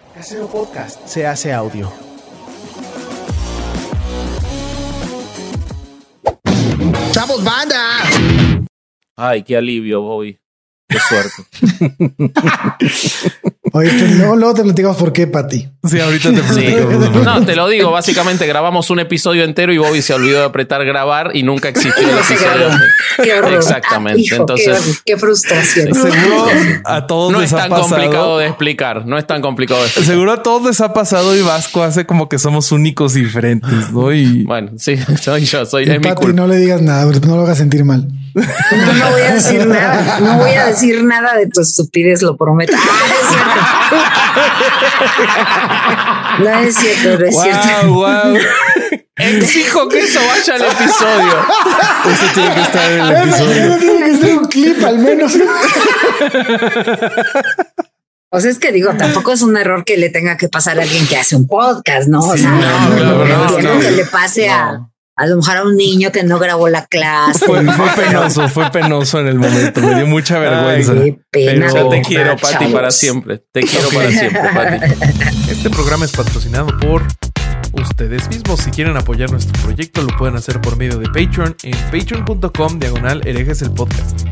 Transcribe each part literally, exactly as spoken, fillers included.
Casero Podcast se hace audio. ¡Chavos, banda! Ay, qué alivio, Bobby. Qué suerte. Oye, pues luego, luego te platicamos por qué, Pati. Sí, ahorita te platicamos. Sí. No, te lo digo. Básicamente grabamos un episodio entero y Bobby se olvidó de apretar grabar y nunca existió el episodio. Qué horror. Exactamente. Ah, hijo, Entonces, qué, qué frustración. Seguro a todos no les es ha tan pasado. complicado de explicar. No es tan complicado de explicar. Seguro a todos les ha pasado y Vasco hace como que somos únicos y diferentes, ¿no? Y Bueno, sí, soy yo, soy Y es mi Pati, culpa. no le digas nada, porque no lo hagas sentir mal. No, no voy a decir nada. No voy a decir nada de tu estupidez, lo prometo. Ah, no es cierto. No es cierto, no es wow, cierto. wow. Exijo que eso vaya al episodio. Eso tiene que estar en el Eso episodio. tiene que ser un clip, al menos. O sea, es que digo, tampoco es un error que le tenga que pasar a alguien que hace un podcast, ¿no? O Sí, sea, no, no, claro, no, no, quiero no. que le pase a, No. a lo mejor a un niño que no grabó la clase. Fue, fue penoso, fue penoso en el momento. Me dio mucha vergüenza. Qué pena. Yo te de quiero, verdad, Pati, chavos. para siempre. Te quiero para siempre, Pati. Este programa es patrocinado por ustedes mismos. Si quieren apoyar nuestro proyecto, lo pueden hacer por medio de Patreon en patreon.com diagonal herejes el podcast.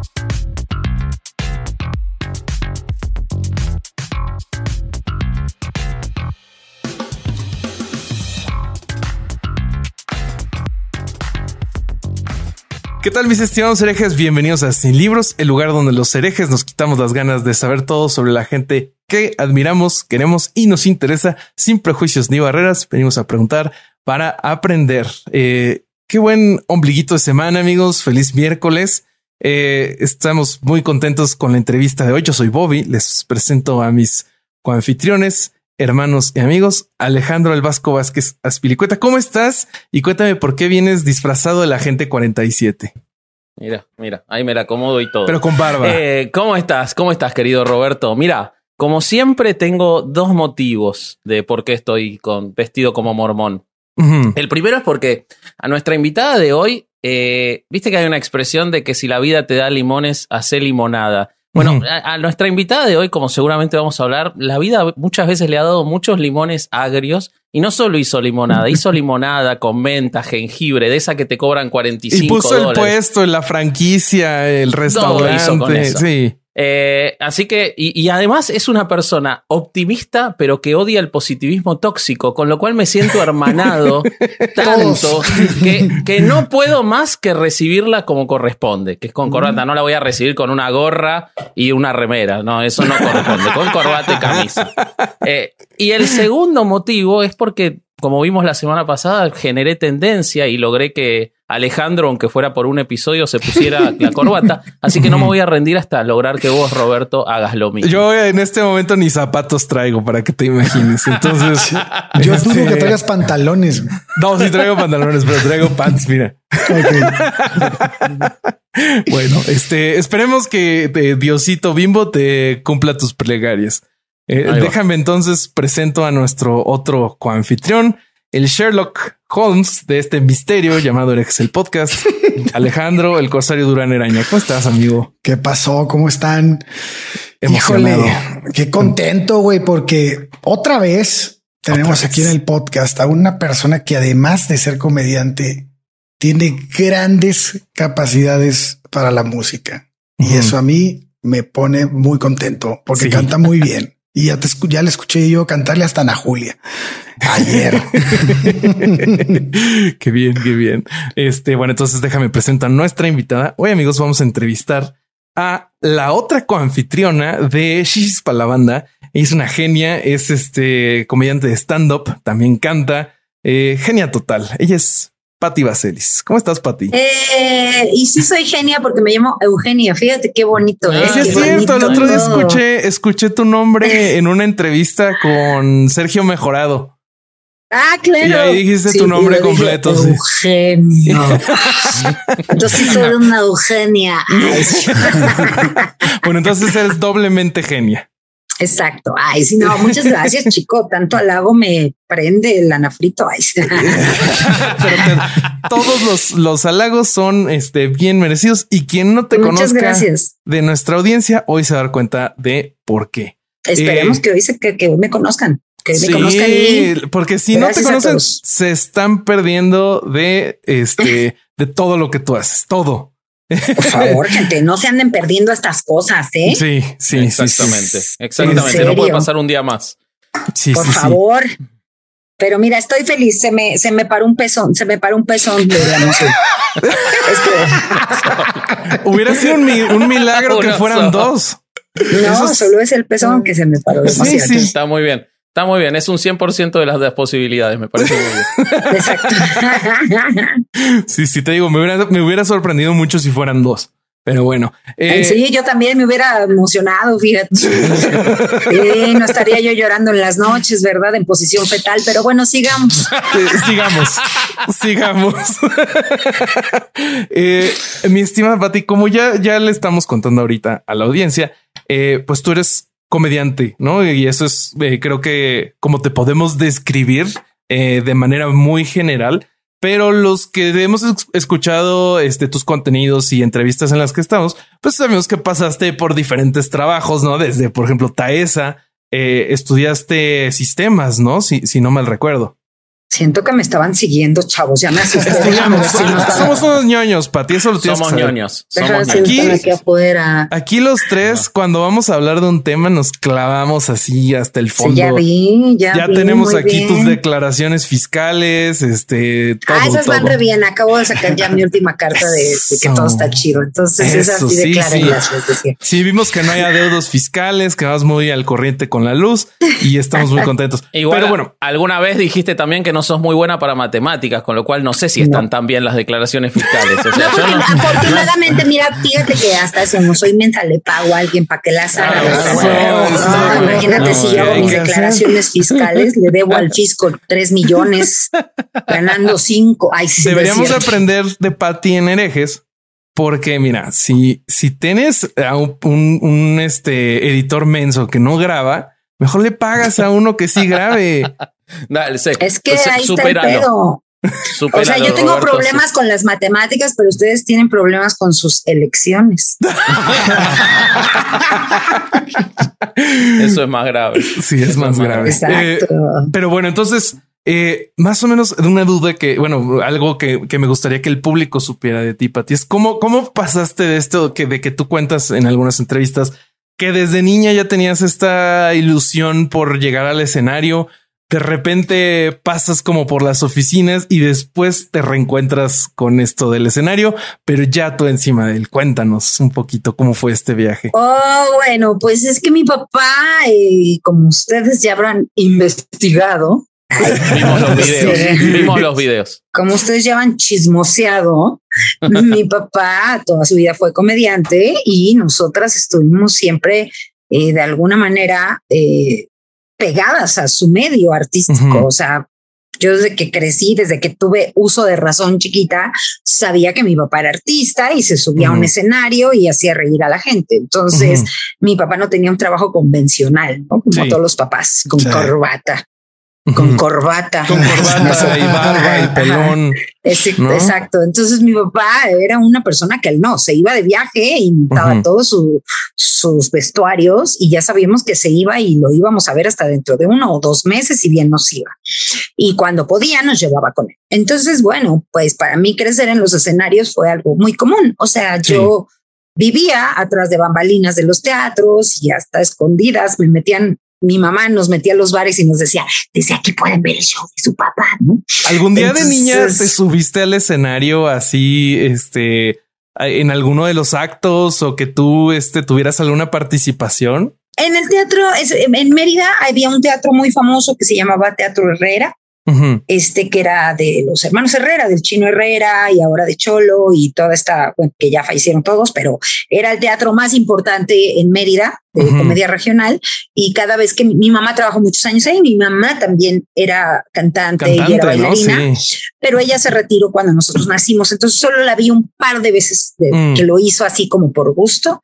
¿Qué tal, mis estimados herejes? Bienvenidos a Sin Libros, el lugar donde los herejes nos quitamos las ganas de saber todo sobre la gente que admiramos, queremos y nos interesa, sin prejuicios ni barreras. Venimos a preguntar para aprender. Eh, qué buen ombliguito de semana, amigos. Feliz miércoles. Eh, estamos muy contentos con la entrevista de hoy. Yo soy Bobby. Les presento a mis coanfitriones, hermanos y amigos. Alejandro El Vasco Vázquez Azpilicueta, ¿cómo estás? Y cuéntame por qué vienes disfrazado de la Agente cuarenta y siete. Mira, mira, ahí me la acomodo y todo. Pero con barba. Eh, ¿Cómo estás? ¿Cómo estás, querido Roberto? Mira, como siempre tengo dos motivos de por qué estoy con, vestido como mormón. Uh-huh. El primero es porque a nuestra invitada de hoy, eh, viste que hay una expresión de que si la vida te da limones, hacé limonada. Bueno, Uh-huh. a, a nuestra invitada de hoy, como seguramente vamos a hablar, la vida muchas veces le ha dado muchos limones agrios y no solo hizo limonada, hizo limonada con menta, jengibre, de esa que te cobran cuarenta y cinco Y puso dólares. el puesto, la franquicia, el restaurante. hizo con eso. Sí. Eh, así que, y, y además es una persona optimista, pero que odia el positivismo tóxico, con lo cual me siento hermanado tanto que, que no puedo más que recibirla como corresponde, que es con corbata. No la voy a recibir con una gorra y una remera. No, eso no corresponde. Con corbata y camisa. Eh, y el segundo motivo es porque, como vimos la semana pasada, generé tendencia y logré que Alejandro, aunque fuera por un episodio, se pusiera la corbata. Así que no me voy a rendir hasta lograr que vos, Roberto, hagas lo mismo. Yo en este momento ni zapatos traigo para que te imagines. Entonces, Yo este, dudo que traigas pantalones. No, sí traigo pantalones, pero traigo pants. Mira. Bueno, este esperemos que te, Diosito Bimbo te cumpla tus plegarias. Eh, déjame entonces presento a nuestro otro coanfitrión, el Sherlock Holmes de este misterio llamado Herejes el Podcast, Alejandro el Corsario Durán Eraña. ¿Cómo estás, amigo? ¿Qué pasó? ¿Cómo están? Emocionado. Híjole, qué contento, güey, porque otra vez tenemos Otra aquí vez. en el podcast a una persona que además de ser comediante, tiene grandes capacidades para la música. Y Ujú. eso a mí me pone muy contento porque Sí. canta muy bien. Y ya, te escu- ya le escuché yo cantarle hasta a Ana Julia ayer. Qué bien, qué bien. Este, bueno, entonces déjame presentar a nuestra invitada. Hoy, amigos, vamos a entrevistar a la otra coanfitriona de Shishis pa' la Banda. Ella es una genia, es este comediante de stand-up, también canta, eh, genia total. Ella es Pati Vaselis. ¿Cómo estás, Pati? Eh, y sí soy genia porque me llamo Eugenia. Fíjate qué bonito. ¿eh? Sí, es Qué cierto. El bonito otro día todo. escuché, escuché tu nombre en una entrevista con Sergio Mejorado. Ah, claro. Y ahí dijiste Sí, tu nombre y lo dije, completo, sí. Eugenio. Yo sí soy una Eugenia. Ay, sí. Bueno, entonces eres doblemente genia. Exacto. Ay, sí, no, muchas gracias, chico. Tanto halago me prende el anafrito. Ay, sí. Pero te- todos los, los halagos son este, bien merecidos y quien no te Muchas conozca gracias. de nuestra audiencia hoy se va a dar cuenta de por qué. Esperemos eh, que hoy se, que, que hoy me conozcan. Que sí, me conozcan y porque si no te conocen, se están perdiendo de este, de todo lo que tú haces, todo. Por favor, gente, no se anden perdiendo estas cosas, ¿eh? Sí, sí, exactamente. Sí, exactamente. No puede pasar un día más. Sí, Por sí, favor. Sí. Pero mira, estoy feliz. Se me, se me paró un pezón, se me paró un pezón de la emoción. Este... Hubiera sido un, un milagro que fueran dos. No, es... solo es el pezón que se me paró. Sí, sí. Está muy bien. Está muy bien. Es un cien por ciento de las, de las posibilidades. Me parece muy bien. Exacto. Sí, sí, te digo, me hubiera, me hubiera sorprendido mucho si fueran dos. Pero bueno. Eh, sí, yo también me hubiera emocionado, fíjate. Sí, no estaría yo llorando en las noches, ¿verdad? En posición fetal, pero bueno, sigamos. Eh, sigamos, sigamos. eh, mi estimada Pati, como ya, ya le estamos contando ahorita a la audiencia, eh, pues tú eres comediante, ¿no? Y eso es, eh, creo que como te podemos describir eh, de manera muy general. Pero los que hemos escuchado este, tus contenidos y entrevistas en las que estamos, pues sabemos que pasaste por diferentes trabajos, ¿no? Desde, por ejemplo, Taesa, eh, estudiaste sistemas, ¿no? Si, si no mal recuerdo. Siento que me estaban siguiendo, chavos. Ya me asusté. Estudiamos, si no somos unos ñoños, Pati, eso lo tienes Somos que saber. ñoños. Somos aquí, aquí afuera. Aquí los tres, no. Cuando vamos a hablar de un tema, nos clavamos así hasta el fondo. Sí, ya vi, ya, ya vi, tenemos aquí bien. tus declaraciones fiscales, este. Todo, ah, esas todo. van re bien. Acabo de sacar ya mi última carta de, de que todo está chido. Entonces, eso, es así sí, de clara. sí. Las, decía. Sí, vimos que no hay adeudos fiscales, que vas muy al corriente con la luz y estamos muy contentos. Igual, pero bueno, alguna vez dijiste también que no sos muy buena para matemáticas, con lo cual no sé si están no. tan bien las declaraciones fiscales. O sea, no, yo no, afortunadamente, mira, fíjate que hasta si no soy mensa, le pago a alguien para que las haga. Ah, bueno, no, no, imagínate no, si yo hago mis declaraciones hacer? fiscales, le debo al fisco tres millones, ganando cinco. Ay, sí, deberíamos de aprender de Pati en herejes. Porque mira, si, si tienes a un, un, un este editor menso que no graba, mejor le pagas a uno que sí grabe. Dale, sé, es que pues, ahí supéralo. está el pedo. Supéralo, o sea, yo tengo Roberto, problemas sí. con las matemáticas, pero ustedes tienen problemas con sus elecciones. Eso es más grave. Sí, es Eso más, es más grave. grave. Exacto. Eh, pero bueno, entonces, eh, más o menos de una duda que, bueno, algo que, que me gustaría que el público supiera de ti, Pati, es cómo, cómo pasaste de esto que de que tú cuentas en algunas entrevistas que desde niña ya tenías esta ilusión por llegar al escenario. De repente pasas como por las oficinas y después te reencuentras con esto del escenario, pero ya tú encima de él. Cuéntanos un poquito cómo fue este viaje. Oh, bueno, pues es que mi papá, eh, como ustedes ya habrán investigado, vimos los videos, sí. vimos los videos. Como ustedes ya han chismoseado, mi papá toda su vida fue comediante y nosotras estuvimos siempre eh, de alguna manera eh, pegadas a su medio artístico. Uh-huh. O sea, yo desde que crecí, desde que tuve uso de razón chiquita, sabía que mi papá era artista y se subía uh-huh. a un escenario y hacía reír a la gente. Entonces, uh-huh. mi papá no tenía un trabajo convencional, ¿no? Como sí. todos los papás, con sí. corbata. Con corbata. Con corbata y barba y pelón. Es, ¿no? Exacto. Entonces mi papá era una persona que él no, se iba de viaje y montaba uh-huh. todos su, sus vestuarios y ya sabíamos que se iba y lo íbamos a ver hasta dentro de uno o dos meses y bien nos iba. Y cuando podía nos llevaba con él. Entonces, bueno, pues para mí crecer en los escenarios fue algo muy común. O sea, sí. yo vivía atrás de bambalinas de los teatros y hasta escondidas me metían. Mi mamá nos metía a los bares y nos decía, desde aquí pueden ver el show de su papá, ¿no? ¿Algún día Entonces, de niña te subiste al escenario así, este, en alguno de los actos o que tú este, tuvieras alguna participación? En el teatro, en Mérida había un teatro muy famoso que se llamaba Teatro Herrera. Uh-huh. Este que era de los hermanos Herrera, del Chino Herrera y ahora de Cholo y toda esta, bueno, que ya fallecieron todos, pero era el teatro más importante en Mérida de uh-huh. comedia regional. Y cada vez que mi, mi mamá trabajó muchos años ahí, mi mamá también era cantante, cantante y era bailarina, ¿no? Sí. Pero ella se retiró cuando nosotros nacimos. Entonces solo la vi un par de veces de, mm. que lo hizo así como por gusto.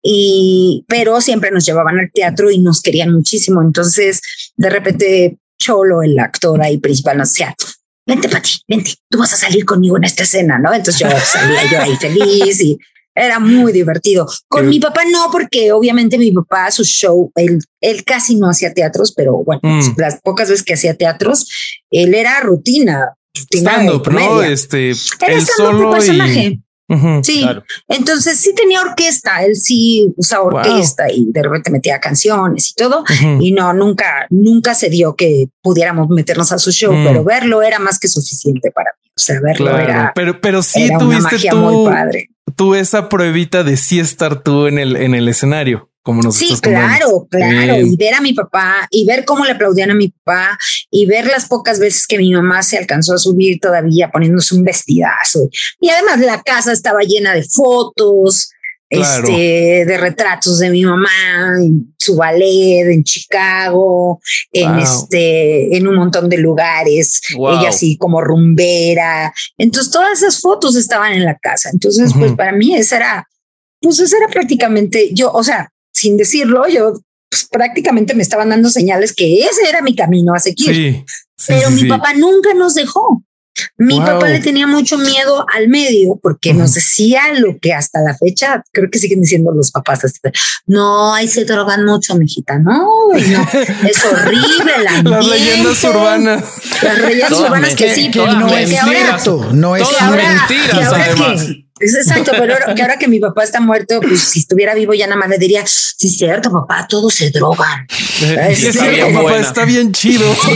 Y, pero siempre nos llevaban al teatro y nos querían muchísimo. Entonces de repente Cholo, el actor ahí principal, nos decía, vente, Pati, vente, tú vas a salir conmigo en esta escena, ¿no? Entonces yo salía yo ahí feliz y Era muy divertido. Con Qué... mi papá no, porque obviamente mi papá, su show, él, él casi no hacía teatros, pero bueno, mm. las pocas veces que hacía teatros, él era rutina. rutina stand-up, ¿no? Este, era él solo personaje. Y... Uh-huh, sí, claro. Entonces sí tenía orquesta, él sí usaba orquesta wow. y de repente metía canciones y todo, uh-huh. y no, nunca, nunca se dio que pudiéramos meternos a su show, uh-huh. pero verlo era más que suficiente para mí, o sea, verlo claro. era, pero, pero sí era tuviste una magia tú, muy padre. Tú esa pruebita de sí estar tú en el, en el escenario. Como nos sí, claro, claro. Bien. Y ver a mi papá y ver cómo le aplaudían a mi papá y ver las pocas veces que mi mamá se alcanzó a subir todavía poniéndose un vestidazo. Y además la casa estaba llena de fotos, claro. este, de retratos de mi mamá en su ballet, en Chicago, en wow. este, en un montón de lugares. Wow. Ella así como rumbera. Entonces todas esas fotos estaban en la casa. Entonces, uh-huh. pues para mí esa era, pues esa era prácticamente yo, o sea, sin decirlo, yo pues, prácticamente me estaban dando señales que ese era mi camino a seguir. Sí, sí, pero sí, mi sí. papá nunca nos dejó. Mi wow. papá le tenía mucho miedo al medio porque uh-huh. nos decía lo que hasta la fecha creo que siguen diciendo los papás. No, ahí se drogan mucho, mijita. No, no es horrible el ambiente. Las leyendas urbanas. Las leyendas todas urbanas que sí, que no es cierto. No es todas mentiras, además. Que, es exacto, pero que ahora que mi papá está muerto, pues si estuviera vivo ya nada más le diría, sí es cierto, papá, todos se drogan. Es sí, cierto, papá, buena. Está bien chido. Sí,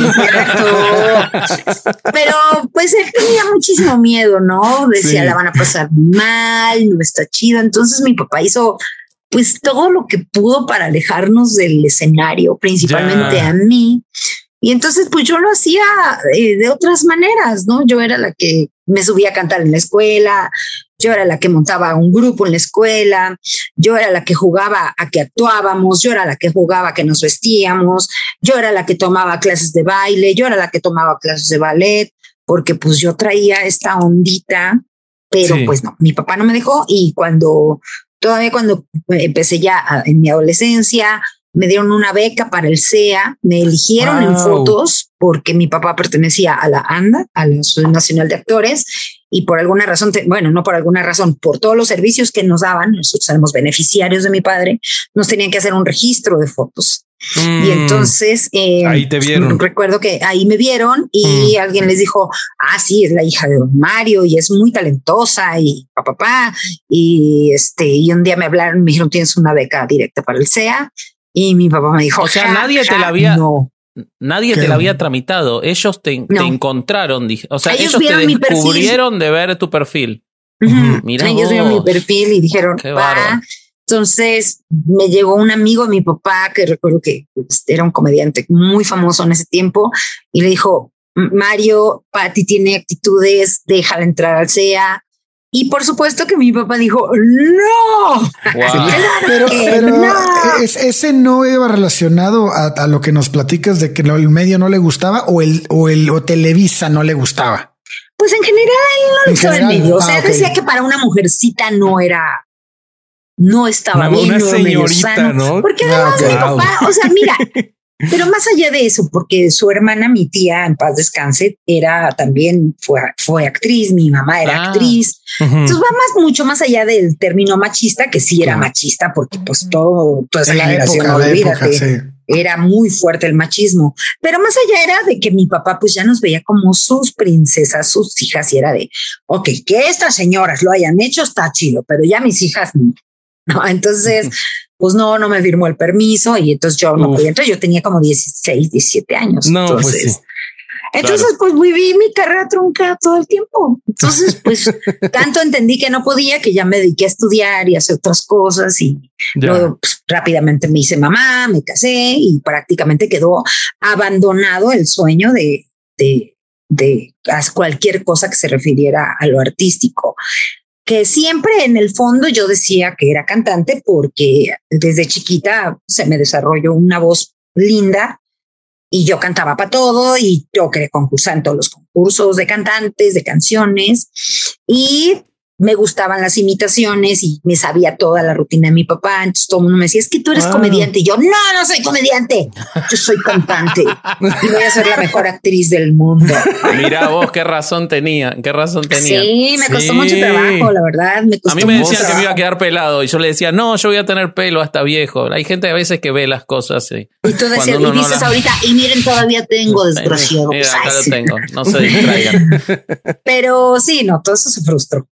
pero pues él tenía muchísimo miedo, ¿no? Decía, sí. la van a pasar mal, no está chido. Entonces mi papá hizo pues todo lo que pudo para alejarnos del escenario, principalmente ya. a mí. Y entonces, pues yo lo hacía eh, de otras maneras, ¿no? Yo era la que me subía a cantar en la escuela, yo era la que montaba un grupo en la escuela, yo era la que jugaba a que actuábamos, yo era la que jugaba a que nos vestíamos, yo era la que tomaba clases de baile, yo era la que tomaba clases de ballet, porque pues yo traía esta ondita, pero sí. pues no, mi papá no me dejó y cuando, todavía cuando empecé ya a, en mi adolescencia, me dieron una beca para el C E A, me eligieron wow. en fotos porque mi papá pertenecía a la ANDA, a la Asociación Nacional de Actores, y por alguna razón, te, bueno, no por alguna razón, por todos los servicios que nos daban, nosotros éramos beneficiarios de mi padre, nos tenían que hacer un registro de fotos. Mm, y entonces eh, ahí te vieron. Recuerdo que ahí me vieron y mm. alguien les dijo, ah, sí, es la hija de don Mario y es muy talentosa y papá, papá, y este, y un día me hablaron, me dijeron, tienes una beca directa para el C E A. Y mi papá me dijo, o sea, ja, nadie ja, te la había, no. nadie te la había tramitado. Ellos te, no. te encontraron, o sea, ellos, ellos te descubrieron de ver tu perfil. Uh-huh. Mirá ellos vos. vieron mi perfil y dijeron, va. Entonces me llegó un amigo de mi papá que recuerdo que era un comediante muy famoso en ese tiempo y le dijo, Mario, Pati tiene actitudes, déjala entrar al C E A. Y por supuesto que mi papá dijo, no, wow. pero, pero no. Es, ese no iba relacionado a, a lo que nos platicas de que el medio no le gustaba o el, o el o Televisa no le gustaba. Pues en general no le gustaba el medio. O sea, ah, okay. decía que para una mujercita no era, no estaba una, bien. Una señorita, ¿no? Porque además ah, okay. mi papá, o sea, mira, pero más allá de eso, porque su hermana, mi tía, en paz descanse, era también, fue, fue actriz, mi mamá era ah, actriz. Uh-huh. Entonces va más, mucho más allá del término machista, que sí era machista, porque pues todo, toda esa generación, época, olvídate, época, sí. era muy fuerte el machismo. Pero más allá era de que mi papá pues ya nos veía como sus princesas, sus hijas, y era de, ok, que estas señoras lo hayan hecho está chido, pero ya mis hijas no. no entonces... pues no, no me firmó el permiso y entonces yo no podía entrar. Yo tenía como dieciséis, diecisiete años. No, entonces, pues sí. entonces Claro. pues viví mi carrera trunca todo el tiempo. Entonces, pues tanto entendí que no podía que ya me dediqué a estudiar y a hacer otras cosas y ya. luego pues, rápidamente me hice mamá, me casé y prácticamente quedó abandonado el sueño de, de, de cualquier cosa que se refiriera a lo artístico. Que siempre en el fondo yo decía que era cantante porque desde chiquita se me desarrolló una voz linda y yo cantaba para todo y yo quería concursar en todos los concursos de cantantes, de canciones y me gustaban las imitaciones y me sabía toda la rutina de mi papá. Entonces todo el mundo me decía, es que tú eres ah. comediante. Y yo, no, no soy comediante. Yo soy cantante y voy a ser la mejor actriz del mundo. Mira vos, qué razón tenía, qué razón tenía. Sí, me costó sí. mucho trabajo, la verdad. Me costó a mí me decían trabajo. que me iba a quedar pelado y yo le decía, no, yo voy a tener pelo hasta viejo. Hay gente a veces que ve las cosas. Sí. Y tú decías, y dices no las... ahorita, y miren, todavía tengo, desgraciado. Mira, acá lo tengo, no se distraigan. Pero sí, no, todo eso se frustró.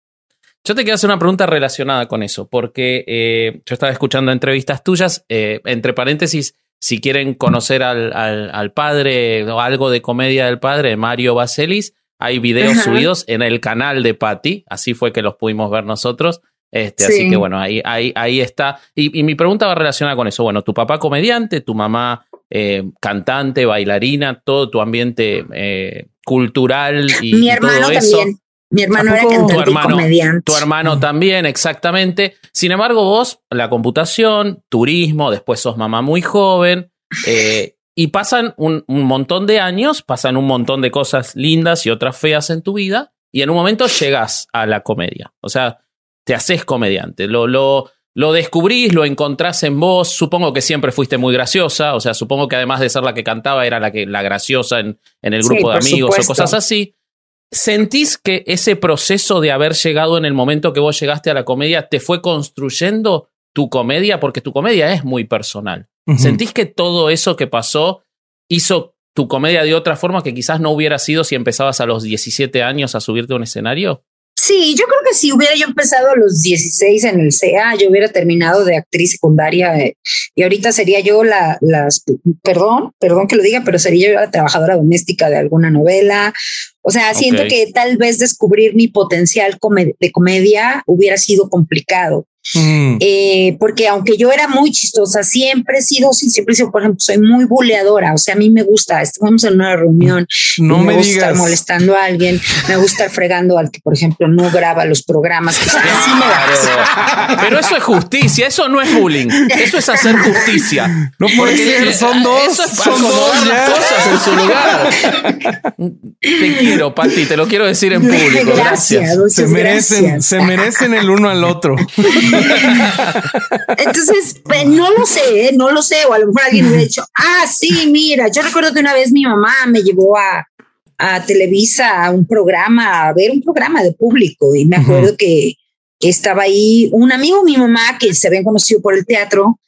Yo te quiero hacer una pregunta relacionada con eso, porque eh, yo estaba escuchando entrevistas tuyas, eh, entre paréntesis, si quieren conocer al, al, al padre o algo de comedia del padre, Mario Vaselis, hay videos Ajá. subidos en el canal de Patty, así fue que los pudimos ver nosotros, este, sí. así que bueno, ahí, ahí, ahí está. Y, y mi pregunta va relacionada con eso. Bueno, tu papá comediante, tu mamá eh, cantante, bailarina, todo tu ambiente eh, cultural y, Mi y hermano todo eso. También. Mi hermano era cantante tu hermano, y comediante. Tu hermano también, exactamente. Sin embargo, vos, la computación, turismo, después sos mamá muy joven, eh, y pasan un, un montón de años, pasan un montón de cosas lindas y otras feas en tu vida, y en un momento llegás a la comedia. O sea, te haces comediante. Lo, lo, lo descubrís, lo encontrás en vos. Supongo que siempre fuiste muy graciosa. O sea, supongo que además de ser la que cantaba, era la, que, la graciosa en, en el grupo sí, de amigos supuesto. O cosas así. ¿Sentís que ese proceso de haber llegado en el momento que vos llegaste a la comedia te fue construyendo tu comedia? Porque tu comedia es muy personal. Uh-huh. ¿Sentís que todo eso que pasó hizo tu comedia de otra forma que quizás no hubiera sido si empezabas a los diecisiete años a subirte a un escenario? Sí, yo creo que si hubiera yo empezado a los dieciséis en el C E A, yo hubiera terminado de actriz secundaria eh, y ahorita sería yo la, las, perdón, perdón que lo diga, pero sería yo la trabajadora doméstica de alguna novela. O sea, okay. siento que tal vez descubrir mi potencial comed- de comedia hubiera sido complicado. Mm. Eh, porque aunque yo era muy chistosa, siempre he sido, sí, siempre he sido, por ejemplo, soy muy buleadora. O sea, a mí me gusta, estamos en una reunión, no me, me gusta digas. estar molestando a alguien, me gusta estar fregando al que, por ejemplo, no graba los programas. O sea, así me da. Pero eso es justicia, eso no es bullying, eso es hacer justicia. No puede ser, son dos, eso es son dos las cosas en su lugar. Te quiero, Pati, te lo quiero decir en público. Gracias. Gracias se merecen, gracias. se merecen el uno al otro. Entonces, pues, no lo sé, ¿eh? no lo sé, o a lo mejor alguien me hubiera dicho, ah, sí, mira, yo recuerdo que una vez mi mamá me llevó a, a Televisa a un programa, a ver un programa de público, y me acuerdo uh-huh. que, que estaba ahí un amigo de mi mamá que se habían conocido por el teatro,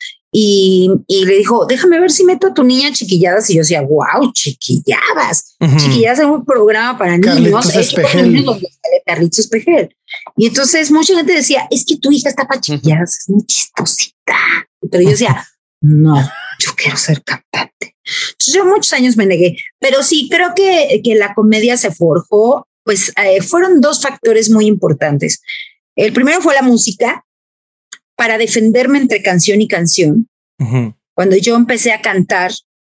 y, y le dijo, déjame ver si meto a tu niña Chiquilladas, y yo decía, wow, Chiquilladas, uh-huh. Chiquilladas es un programa para niños, Carlitos Espejel. Niños donde sale Carlitos Espejel. Y entonces mucha gente decía, es que tu hija está para Chiquilladas, es muy chistosita. Pero yo decía, no, yo quiero ser cantante. Entonces yo muchos años me negué, pero sí creo que, que la comedia se forjó, pues eh, fueron dos factores muy importantes. El primero fue la música, para defenderme entre canción y canción. Uh-huh. Cuando yo empecé a cantar,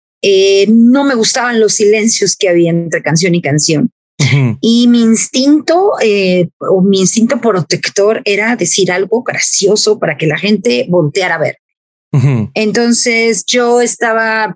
eh, no me gustaban los silencios que había entre canción y canción. Uh-huh. Y mi instinto eh, o mi instinto protector era decir algo gracioso para que la gente volteara a ver. Uh-huh. Entonces yo estaba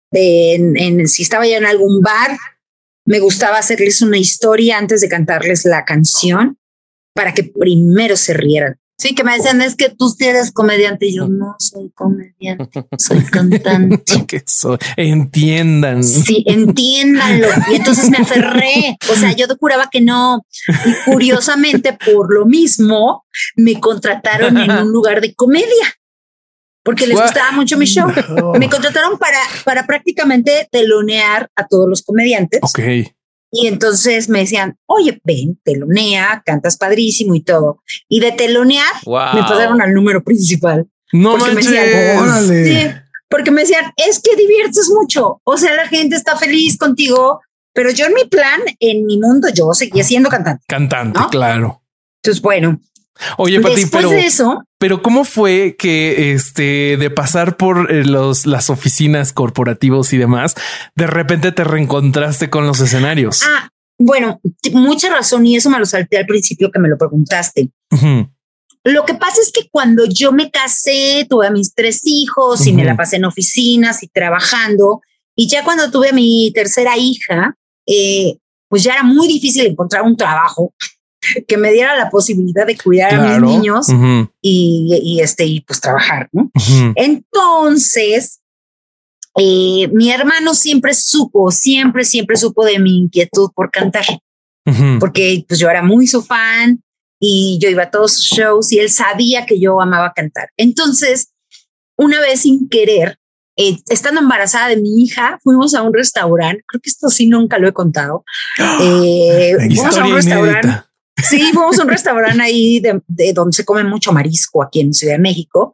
en, en, si estaba ya en algún bar, me gustaba hacerles una historia antes de cantarles la canción para que primero se rieran. Sí, que me decían, es que tú sí eres comediante. Y yo no soy comediante, soy cantante. Que soy. Entiendan. Sí, entiéndanlo. Y entonces me aferré. O sea, yo juraba que no. Y curiosamente, por lo mismo, me contrataron en un lugar de comedia. Porque les gustaba mucho mi show. Me contrataron para, para prácticamente telonear a todos los comediantes. Ok. Y entonces me decían, oye, ven, telonea, cantas padrísimo y todo. Y de telonear wow. me pasaron al número principal. No porque manches. Me decían, sí, porque me decían, es que diviertes mucho. O sea, la gente está feliz contigo. Pero yo en mi plan, en mi mundo, yo seguía siendo cantante. Cantante, ¿no? Claro. Entonces, bueno. Oye, Pati, pero, de eso, pero ¿cómo fue que este de pasar por eh, los, las oficinas corporativos y demás, de repente te reencontraste con los escenarios? Ah, bueno, t- mucha razón, y eso me lo salté al principio que me lo preguntaste. Uh-huh. Lo que pasa es que cuando yo me casé, tuve a mis tres hijos uh-huh. y me la pasé en oficinas y trabajando, y ya cuando tuve a mi tercera hija, eh, pues ya era muy difícil encontrar un trabajo. que me diera la posibilidad de cuidar claro. a mis niños uh-huh. y, y este, y pues trabajar, ¿no? Uh-huh. Entonces, eh, mi hermano siempre supo, siempre, siempre supo de mi inquietud por cantar, uh-huh. porque pues yo era muy su fan y yo iba a todos sus shows y él sabía que yo amaba cantar. Entonces, una vez sin querer, Eh, estando embarazada de mi hija, fuimos a un restaurante. Creo que esto sí nunca lo he contado. Eh, fuimos a un restaurante. Sí, fuimos a un restaurante ahí de, de donde se come mucho marisco aquí en Ciudad de México.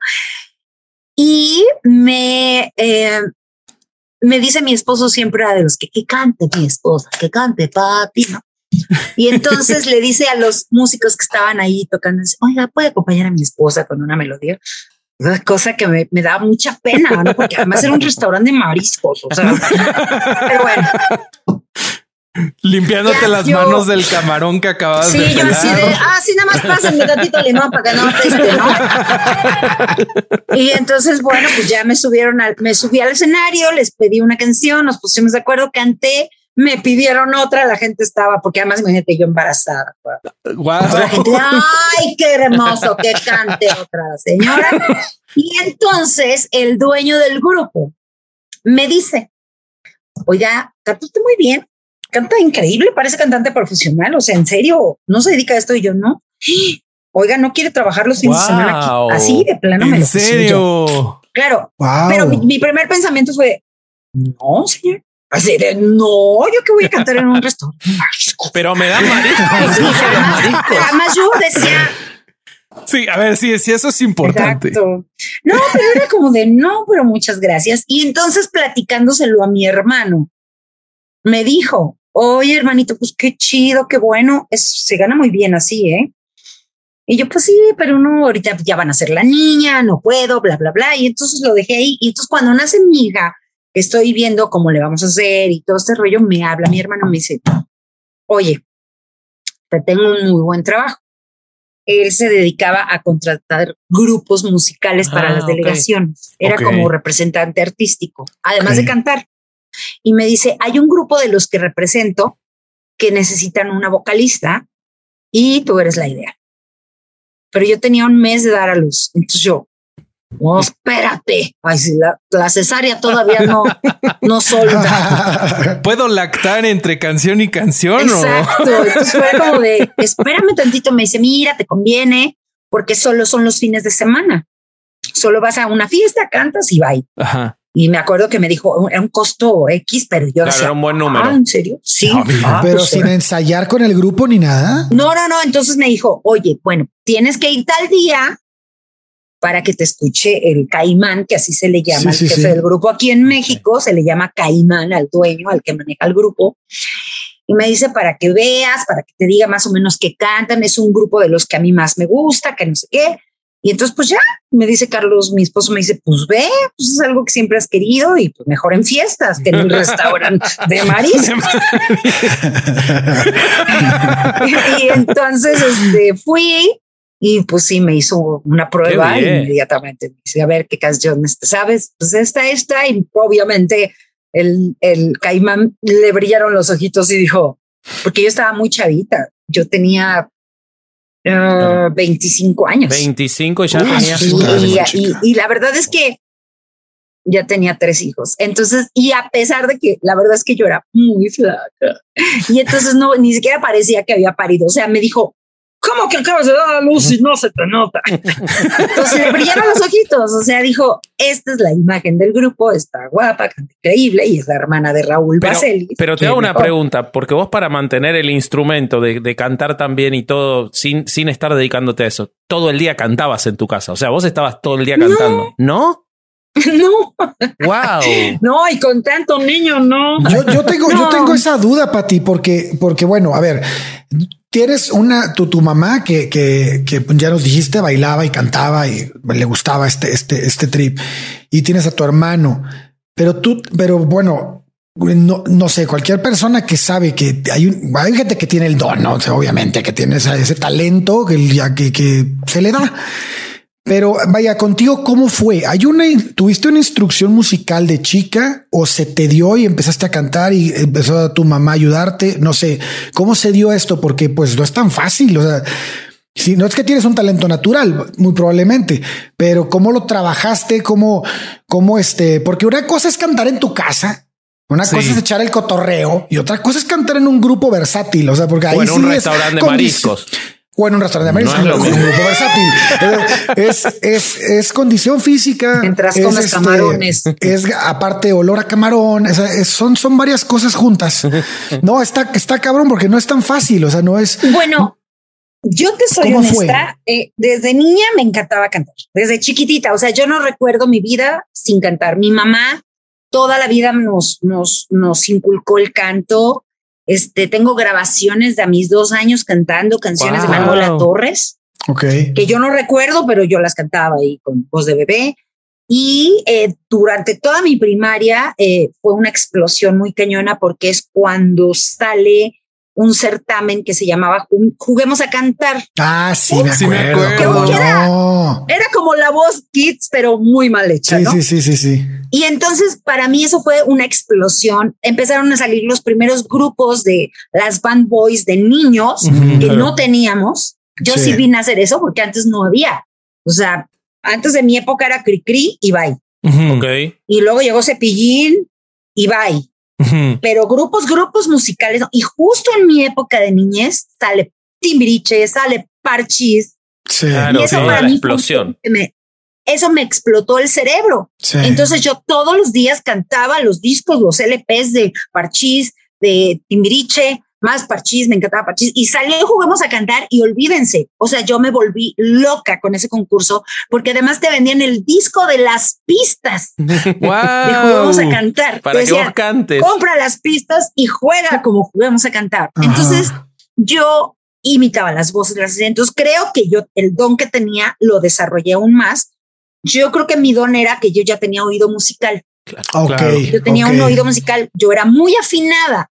Y me, eh, me dice mi esposo siempre de los que, que cante mi esposa, que cante papi, ¿no? Y entonces le dice a los músicos que estaban ahí tocando, oiga, ¿puede acompañar a mi esposa con una melodía? Una cosa que me, me da mucha pena, ¿no? Porque además era un restaurante de mariscos, o sea, pero bueno. Limpiándote ya, las yo, manos del camarón que acabas sí, de Sí, yo así de, ah, sí, nada más pásenme tantito limón para que no apeste, ¿no? Y entonces, bueno, pues ya me subieron, al, me subí al escenario, les pedí una canción, nos pusimos de acuerdo, canté, me pidieron otra, la gente estaba, porque además imagínate yo embarazada. Wow. La gente, ay, qué hermoso, que cante otra señora. Y entonces el dueño del grupo me dice, oiga, cantaste muy bien, canta increíble, parece cantante profesional, o sea, en serio, no se dedica a esto. Y yo, no, oiga, no quiere trabajar los fines wow. de semana aquí, así de plano me lo puse. ¿En serio? Claro, wow. Pero mi, mi primer pensamiento fue, no, señor. Así de, no, yo que voy a cantar en un restaurante. Pero me dan mariscos. Además yo decía... Sí, a ver, sí, sí, eso es importante. Exacto. No, pero era como de, no, pero muchas gracias. Y entonces platicándoselo a mi hermano, me dijo, oye, hermanito, pues qué chido, qué bueno, es, se gana muy bien así, ¿eh? Y yo, pues sí, pero no, ahorita ya van a ser la niña, no puedo, bla, bla, bla. Y entonces lo dejé ahí. Y entonces cuando nace mi hija, estoy viendo cómo le vamos a hacer y todo este rollo, me habla mi hermano, me dice, oye, te tengo un muy buen trabajo. Él se dedicaba a contratar grupos musicales para ah, las delegaciones. Okay. Era okay. como representante artístico, además okay. de cantar. Y me dice, hay un grupo de los que represento que necesitan una vocalista y tú eres la idea. Pero yo tenía un mes de dar a luz. Entonces yo, no, espérate. Ay, si la, la cesárea todavía no, no solda. ¿Puedo lactar entre canción y canción? Exacto. ¿O? Entonces fue como de, espérame tantito. Me dice, mira, te conviene porque solo son los fines de semana. Solo vas a una fiesta, cantas y bye. Ajá. Y me acuerdo que me dijo, era un costo X, pero yo claro, decía, era un buen número. Ah, ¿en serio? Sí. No, ah, pero pues, sin era. ensayar con el grupo ni nada. No, no, no. Entonces me dijo, oye, bueno, tienes que ir tal día para que te escuche el Caimán, que así se le llama, sí, el jefe sí, sí. del grupo aquí en México, se le llama Caimán al dueño, al que maneja el grupo. Y me dice para que veas, para que te diga más o menos qué cantan. Es un grupo de los que a mí más me gusta, que no sé qué. Y entonces, pues ya, me dice Carlos, mi esposo me dice, pues ve, pues es algo que siempre has querido y pues mejor en fiestas que en un restaurante de marisco. Y entonces este, fui y pues sí, me hizo una prueba y inmediatamente me dice, a ver qué canción sabes, pues esta, esta, y obviamente el, el Caimán le brillaron los ojitos y dijo, porque yo estaba muy chavita, yo tenía Uh, veinticinco años. veinticinco y ya Uy, tenía sí, y, y, y la verdad es que ya tenía tres hijos. Entonces, y a pesar de que la verdad es que yo era muy flaca y entonces no, ni siquiera parecía que había parido. O sea, me dijo, ¿cómo que acabas de dar a luz y no se te nota? Entonces le brillaron los ojitos. O sea, dijo, esta es la imagen del grupo, está guapa, canta increíble y es la hermana de Raúl pero, Baselis. Pero te hago una pregunta, porque vos para mantener el instrumento de, de cantar tan bien y todo, sin, sin estar dedicándote a eso, todo el día cantabas en tu casa. O sea, vos estabas todo el día cantando, ¿no? No. Wow. No, y con tanto niño, no. Yo, yo tengo, no. yo tengo esa duda, Pati, porque, porque bueno, a ver, tienes una, tu, tu mamá que, que, que ya nos dijiste, bailaba y cantaba y le gustaba este, este, este trip, y tienes a tu hermano, pero tú, pero bueno, no, no sé, cualquier persona que sabe que hay un, hay gente que tiene el don, ¿no? O sea, obviamente que tiene ese, ese talento que, que, que se le da. Pero vaya, contigo, ¿cómo fue? ¿Hay una, tuviste una instrucción musical de chica o se te dio y empezaste a cantar y empezó a tu mamá a ayudarte? No sé, ¿cómo se dio esto? Porque pues no es tan fácil. O sea, si no es que tienes un talento natural, muy probablemente, pero ¿cómo lo trabajaste? ¿Cómo, cómo este? Porque una cosa es cantar en tu casa. Una sí. cosa es echar el cotorreo y otra cosa es cantar en un grupo versátil. O sea, porque ahí o en sí un restaurante de mariscos. O en un restaurante de mariscos, no es un grupo versátil. Es, es, es condición física. Mientras es, comes este, camarones. Es aparte olor a camarón. Es, es, son, son varias cosas juntas. No, está, está cabrón porque no es tan fácil. O sea, no es. Bueno, yo te soy honesta. Eh, desde niña me encantaba cantar. Desde chiquitita. O sea, yo no recuerdo mi vida sin cantar. Mi mamá toda la vida nos, nos, nos inculcó el canto. Este, tengo grabaciones de a mis dos años cantando canciones wow. de Manuela Torres, okay. que yo no recuerdo, pero yo las cantaba ahí con voz de bebé. Y eh, durante toda mi primaria eh, fue una explosión muy cañona porque es cuando sale un certamen que se llamaba Juguemos a Cantar. Ah, sí, me sí, acuerdo. me acuerdo. Que era, no. era como La Voz Kids, pero muy mal hecha, sí, ¿no? Sí, sí, sí, sí. Y entonces para mí eso fue una explosión. Empezaron a salir los primeros grupos de las band boys de niños uh-huh, que claro. no teníamos. Yo sí. sí vine a hacer eso porque antes no había. O sea, antes de mi época era Cricri y bye. Uh-huh. Okay. Y luego llegó Cepillín y bye. Uh-huh. Pero grupos, grupos musicales. ¿No? Y justo en mi época de niñez sale Timbiriche, sale Parchís. Sí. Claro, y eso sí, para la mí explosión. Me, eso me explotó el cerebro. Sí. Entonces yo todos los días cantaba los discos, los L Pes de Parchís, de Timbiriche, más Parchís, me encantaba Parchís. Y salió Juguemos a Cantar y olvídense. O sea, yo me volví loca con ese concurso porque además te vendían el disco de las pistas wow. de Juguemos a Cantar. Para decían, que vos cantes. Compra las pistas y juega como Juguemos a Cantar. Ajá. Entonces yo imitaba las voces, las entonces creo que yo el don que tenía lo desarrollé aún más. Yo creo que mi don era que yo ya tenía oído musical. Claro, okay, yo tenía okay. un oído musical, yo era muy afinada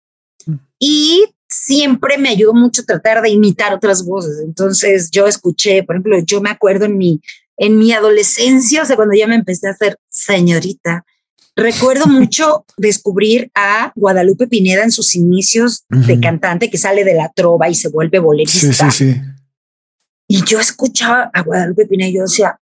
y siempre me ayudó mucho tratar de imitar otras voces. Entonces yo escuché, por ejemplo, yo me acuerdo en mi, en mi adolescencia, o sea, cuando ya me empecé a hacer señorita, recuerdo mucho descubrir a Guadalupe Pineda en sus inicios uh-huh. de cantante que sale de la trova y se vuelve bolerista. Sí, sí, sí. Y yo escuchaba a Guadalupe Pineda y yo decía,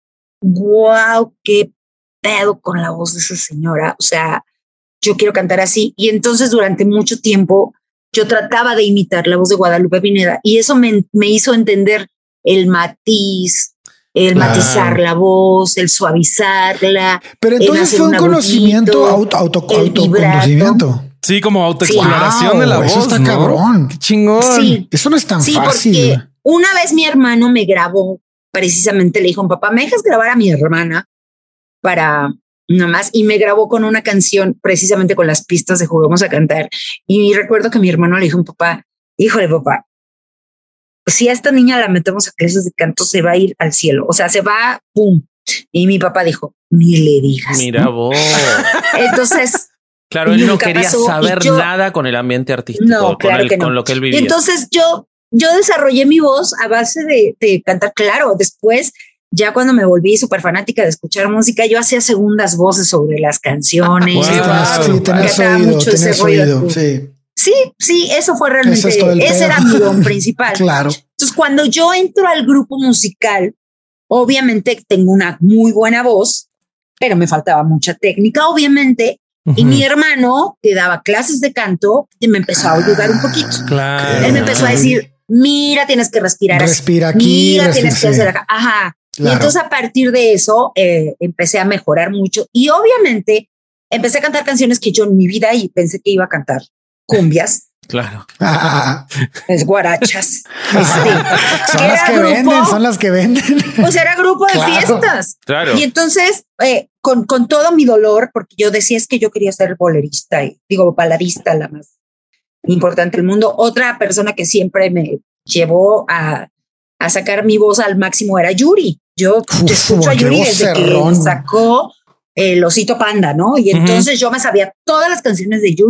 wow, qué pedo con la voz de esa señora. O sea, yo quiero cantar así. Y entonces durante mucho tiempo yo trataba de imitar la voz de Guadalupe Pineda y eso me, me hizo entender el matiz, el claro. matizar la voz, el suavizarla. Pero entonces fue un conocimiento, auto, auto, autoconocimiento. Sí, como autoexploración sí. wow, de la voz. Eso está ¿no? cabrón. Qué chingón. Sí. Eso no es tan sí, fácil. Porque una vez mi hermano me grabó, precisamente le dijo, papá, ¿me dejas grabar a mi hermana para nada más? Y me grabó con una canción, precisamente con las pistas de Juguemos a Cantar. Y recuerdo que mi hermano le dijo, papá, híjole, papá, si a esta niña la metemos a clases de canto, se va a ir al cielo. O sea, se va, pum. Y mi papá dijo, ni le digas. Mira ¿no? vos. Entonces... Claro, él no quería pasó, saber yo, nada con el ambiente artístico, no, claro con, el, que no. con lo que él vivía. Y entonces yo, yo desarrollé mi voz a base de, de cantar. Claro, después, ya cuando me volví súper fanática de escuchar música, yo hacía segundas voces sobre las canciones. Wow, wow, sí, tenías oído, mucho tenías oído, sí. Sí, sí, eso fue realmente, es ese era mi don principal. Claro. Entonces, cuando yo entro al grupo musical, obviamente tengo una muy buena voz, pero me faltaba mucha técnica, obviamente. Uh-huh. Y mi hermano, que daba clases de canto, me empezó a ayudar un poquito. Claro. Él me empezó a decir, mira, tienes que respirar Respira así. aquí. Mira, respira, tienes que hacer acá. Ajá. Claro. Y entonces a partir de eso eh, empecé a mejorar mucho. Y obviamente empecé a cantar canciones que yo en mi vida y pensé que iba a cantar cumbias. Claro. Es guarachas. Este, son las que grupo, venden, son las que venden. Pues era grupo de claro, fiestas. Claro. Y entonces, eh, con, con todo mi dolor, porque yo decía es que yo quería ser bolerista y digo baladista, la más importante del mundo. Otra persona que siempre me llevó a, a sacar mi voz al máximo era Yuri. Yo Uf, escucho a Yuri desde cerrón. que sacó el Osito Panda, ¿no? Y entonces uh-huh. yo me sabía todas las canciones de Yuri.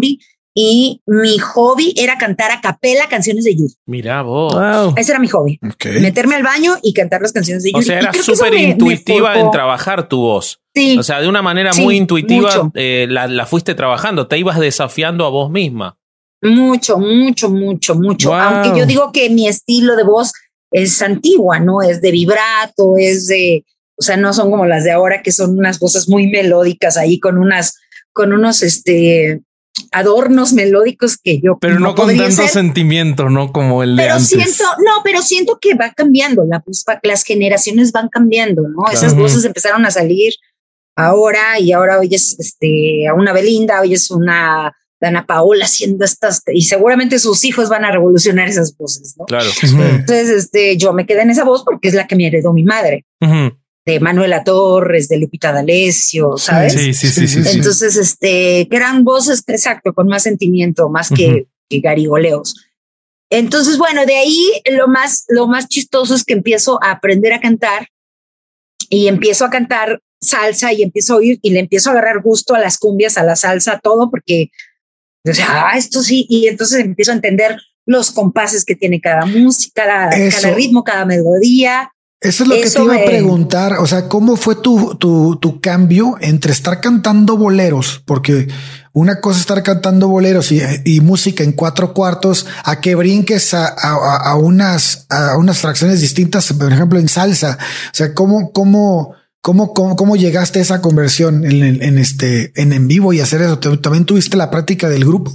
y mi hobby era cantar a capela canciones de Yuri. Mirá vos. Wow. Ese era mi hobby. Okay. Meterme al baño y cantar las canciones de Yuri. O sea, era súper intuitiva en trabajar tu voz. Sí. O sea, de una manera Sí, muy intuitiva mucho. eh, la, la fuiste trabajando. Te ibas desafiando a vos misma. Mucho, mucho, mucho, mucho. Wow. Aunque yo digo que mi estilo de voz es antigua, ¿no? Es de vibrato, es de... O sea, no son como las de ahora, que son unas voces muy melódicas ahí con unas... Con unos, este... adornos melódicos que yo Pero no, no con tanto ser. sentimiento, ¿no? Como el de pero antes. siento, no, pero siento que va cambiando, la, pues, las generaciones van cambiando, ¿no? Claro. Esas voces empezaron a salir ahora y ahora oyes este, a una Belinda, oyes una Dana Paola haciendo estas, y seguramente sus hijos van a revolucionar esas voces, ¿no? Claro. Entonces, este, yo me quedé en esa voz porque es la que me heredó mi madre. Uh-huh. De Manuela Torres, de Lupita D'Alessio, ¿sabes? Sí, sí, sí, sí, sí. Entonces, este, que eran voces, exacto, con más sentimiento, más que, uh-huh. que garigoleos. Entonces, bueno, de ahí lo más, lo más chistoso es que empiezo a aprender a cantar y empiezo a cantar salsa y empiezo a oír y le empiezo a agarrar gusto a las cumbias, a la salsa, a todo, porque, o sea, ah, esto sí, y entonces empiezo a entender los compases que tiene cada música, cada, cada ritmo, cada melodía. Eso es lo Eso que te iba me... a preguntar. O sea, ¿cómo fue tu, tu, tu cambio entre estar cantando boleros? Porque una cosa es estar cantando boleros y, y música en cuatro cuartos, a que brinques a, a, a, unas, a unas fracciones distintas, por ejemplo, en salsa. O sea, ¿cómo, cómo, cómo, cómo, cómo llegaste a esa conversión en, en, en este, en en vivo y hacer eso? ¿También tuviste la práctica del grupo?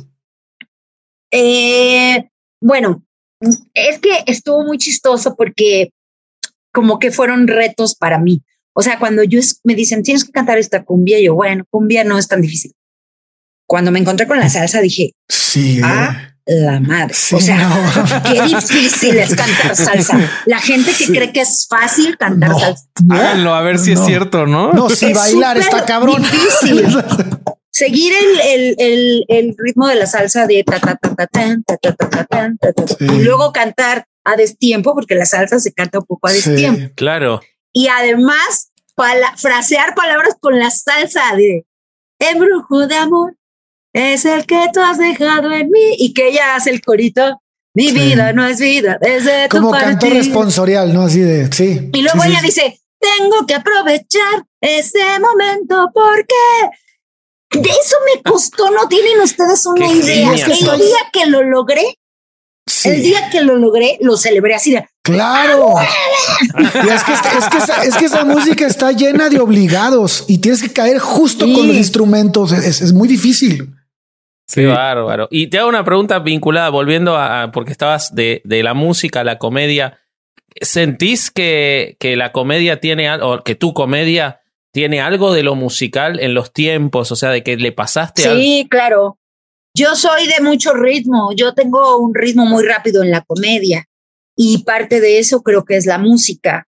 Eh, bueno, es que estuvo muy chistoso porque como que fueron retos para mí. O sea, cuando yo es, me dicen, tienes que cantar esta cumbia, yo, bueno, cumbia no es tan difícil. Cuando me encontré con la salsa, dije, sí, a la madre. Sí, o sea, no. qué difícil es cantar salsa. La gente que sí. cree que es fácil cantar no, salsa. No, Háganlo a ver si no. es cierto, ¿no? No, si es bailar está cabrón. Difícil. Seguir el, el, el, el ritmo de la salsa de ta ta ta ta ta ta ta ta ta ta ta ta sí. y luego cantar a destiempo, porque la salsa se canta un poco a destiempo. Sí, claro. Y además, pala- frasear palabras con la salsa de embrujo de amor es el que tú has dejado en mí, y que ella hace el corito. Mi sí. vida no es vida desde tu como partida. canto responsorial, ¿no? Así de, sí. Y luego sí, ella sí. dice, tengo que aprovechar ese momento porque... De eso me costó, no tienen ustedes una Qué idea. genial. El día que lo logré, sí. el día que lo logré, lo celebré así de... ¡Claro! Y es, que, es, que esa, es que esa música está llena de obligados y tienes que caer justo sí. con los instrumentos. Es, es muy difícil. Sí, sí, bárbaro. Y te hago una pregunta vinculada, volviendo a... porque estabas de, de la música a la comedia. ¿Sentís que, que la comedia tiene algo, que tu comedia... ¿Tiene algo de lo musical en los tiempos? O sea, de que le pasaste Sí, algo. Sí, claro. Yo soy de mucho ritmo. Yo tengo un ritmo muy rápido en la comedia. Y parte de eso creo que es la música.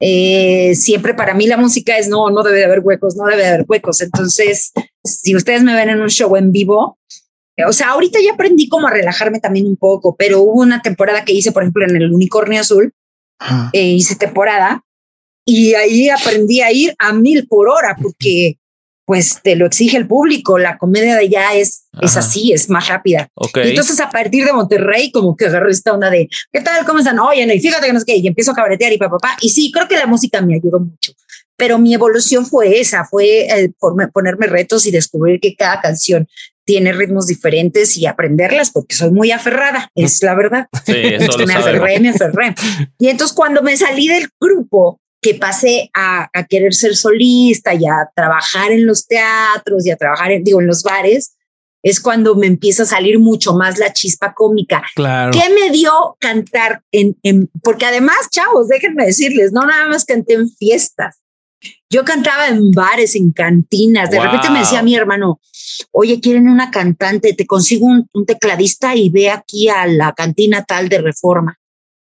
Eh, siempre para mí la música es no, no debe de haber huecos, no debe de haber huecos. Entonces, si ustedes me ven en un show en vivo, o sea, ahorita ya aprendí como a relajarme también un poco, pero hubo una temporada que hice, por ejemplo, en el Unicornio Azul. Uh-huh. Eh, hice temporada. Y ahí aprendí a ir a mil por hora porque pues te lo exige el público. La comedia de allá es, es así, es más rápida. Okay. Entonces a partir de Monterrey como que agarré esta onda de ¿qué tal? ¿Cómo están? Oye, no, y fíjate que no sé qué. Y empiezo a cabretear y papá, papá. Y sí, creo que la música me ayudó mucho. Pero mi evolución fue esa, fue el ponerme retos y descubrir que cada canción tiene ritmos diferentes y aprenderlas porque soy muy aferrada, es la verdad. Sí, eso lo me aferré, me aferré. Y entonces cuando me salí del grupo, que pasé a, a querer ser solista y a trabajar en los teatros y a trabajar en, digo, en los bares, es cuando me empieza a salir mucho más la chispa cómica. Claro. ¿Qué me dio cantar en, en, porque además, chavos, déjenme decirles, no nada más canté en fiestas. Yo cantaba en bares, en cantinas. De wow. repente me decía mi hermano, oye, quieren una cantante, te consigo un, un tecladista y ve aquí a la cantina tal de Reforma.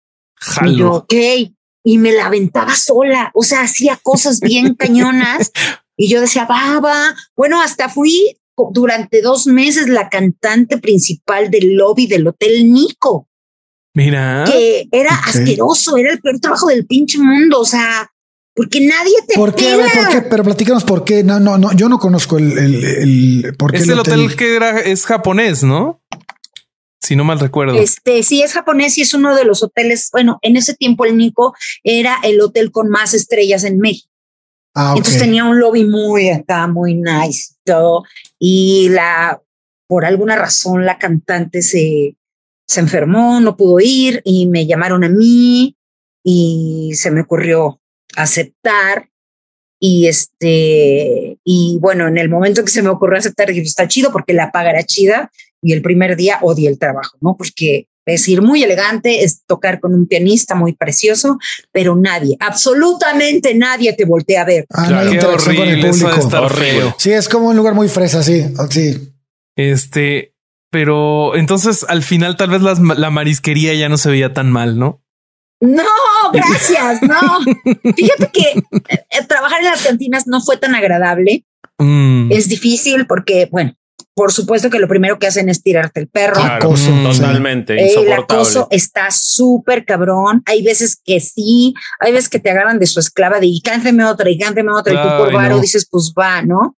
Jalo. Y yo, ok. Y me la aventaba sola, o sea, hacía cosas bien cañonas y yo decía, va, va, bueno, hasta fui durante dos meses la cantante principal del lobby del Hotel Nico. Mira. Que era okay. asqueroso, era el peor trabajo del pinche mundo, o sea, porque nadie te ¿Por qué? A ver, ¿por qué? Pero platícanos por qué. No, no, no, yo no conozco el, el, el ¿por qué es el el hotel? hotel que era, es japonés, ¿no? Si no mal recuerdo. Este, sí, es japonés y es uno de los hoteles. Bueno, en ese tiempo el Nico era el hotel con más estrellas en México. Ah, okay. Entonces tenía un lobby muy acá, muy nice, todo. Y la, por alguna razón, la cantante se, se enfermó, no pudo ir y me llamaron a mí y se me ocurrió aceptar. Y este, y bueno, en el momento que se me ocurrió aceptar, dije, pues está chido porque la paga era chida y el primer día odié el trabajo, ¿no? Porque es ir muy elegante, es tocar con un pianista muy precioso, pero nadie, absolutamente nadie te voltea a ver. Ah, claro, no hay interacción con el público. Horrible. Sí, es como un lugar muy fresa, sí, sí. Este, pero entonces al final tal vez las, la marisquería ya no se veía tan mal, ¿no? No, gracias, no. Fíjate que eh, trabajar en las cantinas no fue tan agradable. Mm. Es difícil porque, bueno, por supuesto que lo primero que hacen es tirarte el perro. Claro, acoso, mm, totalmente. Eh, el acoso está súper cabrón. Hay veces que sí, hay veces que te agarran de su esclava de y cánteme otra y cánteme otra. Ay, y tú por varo no. dices, pues va, ¿no?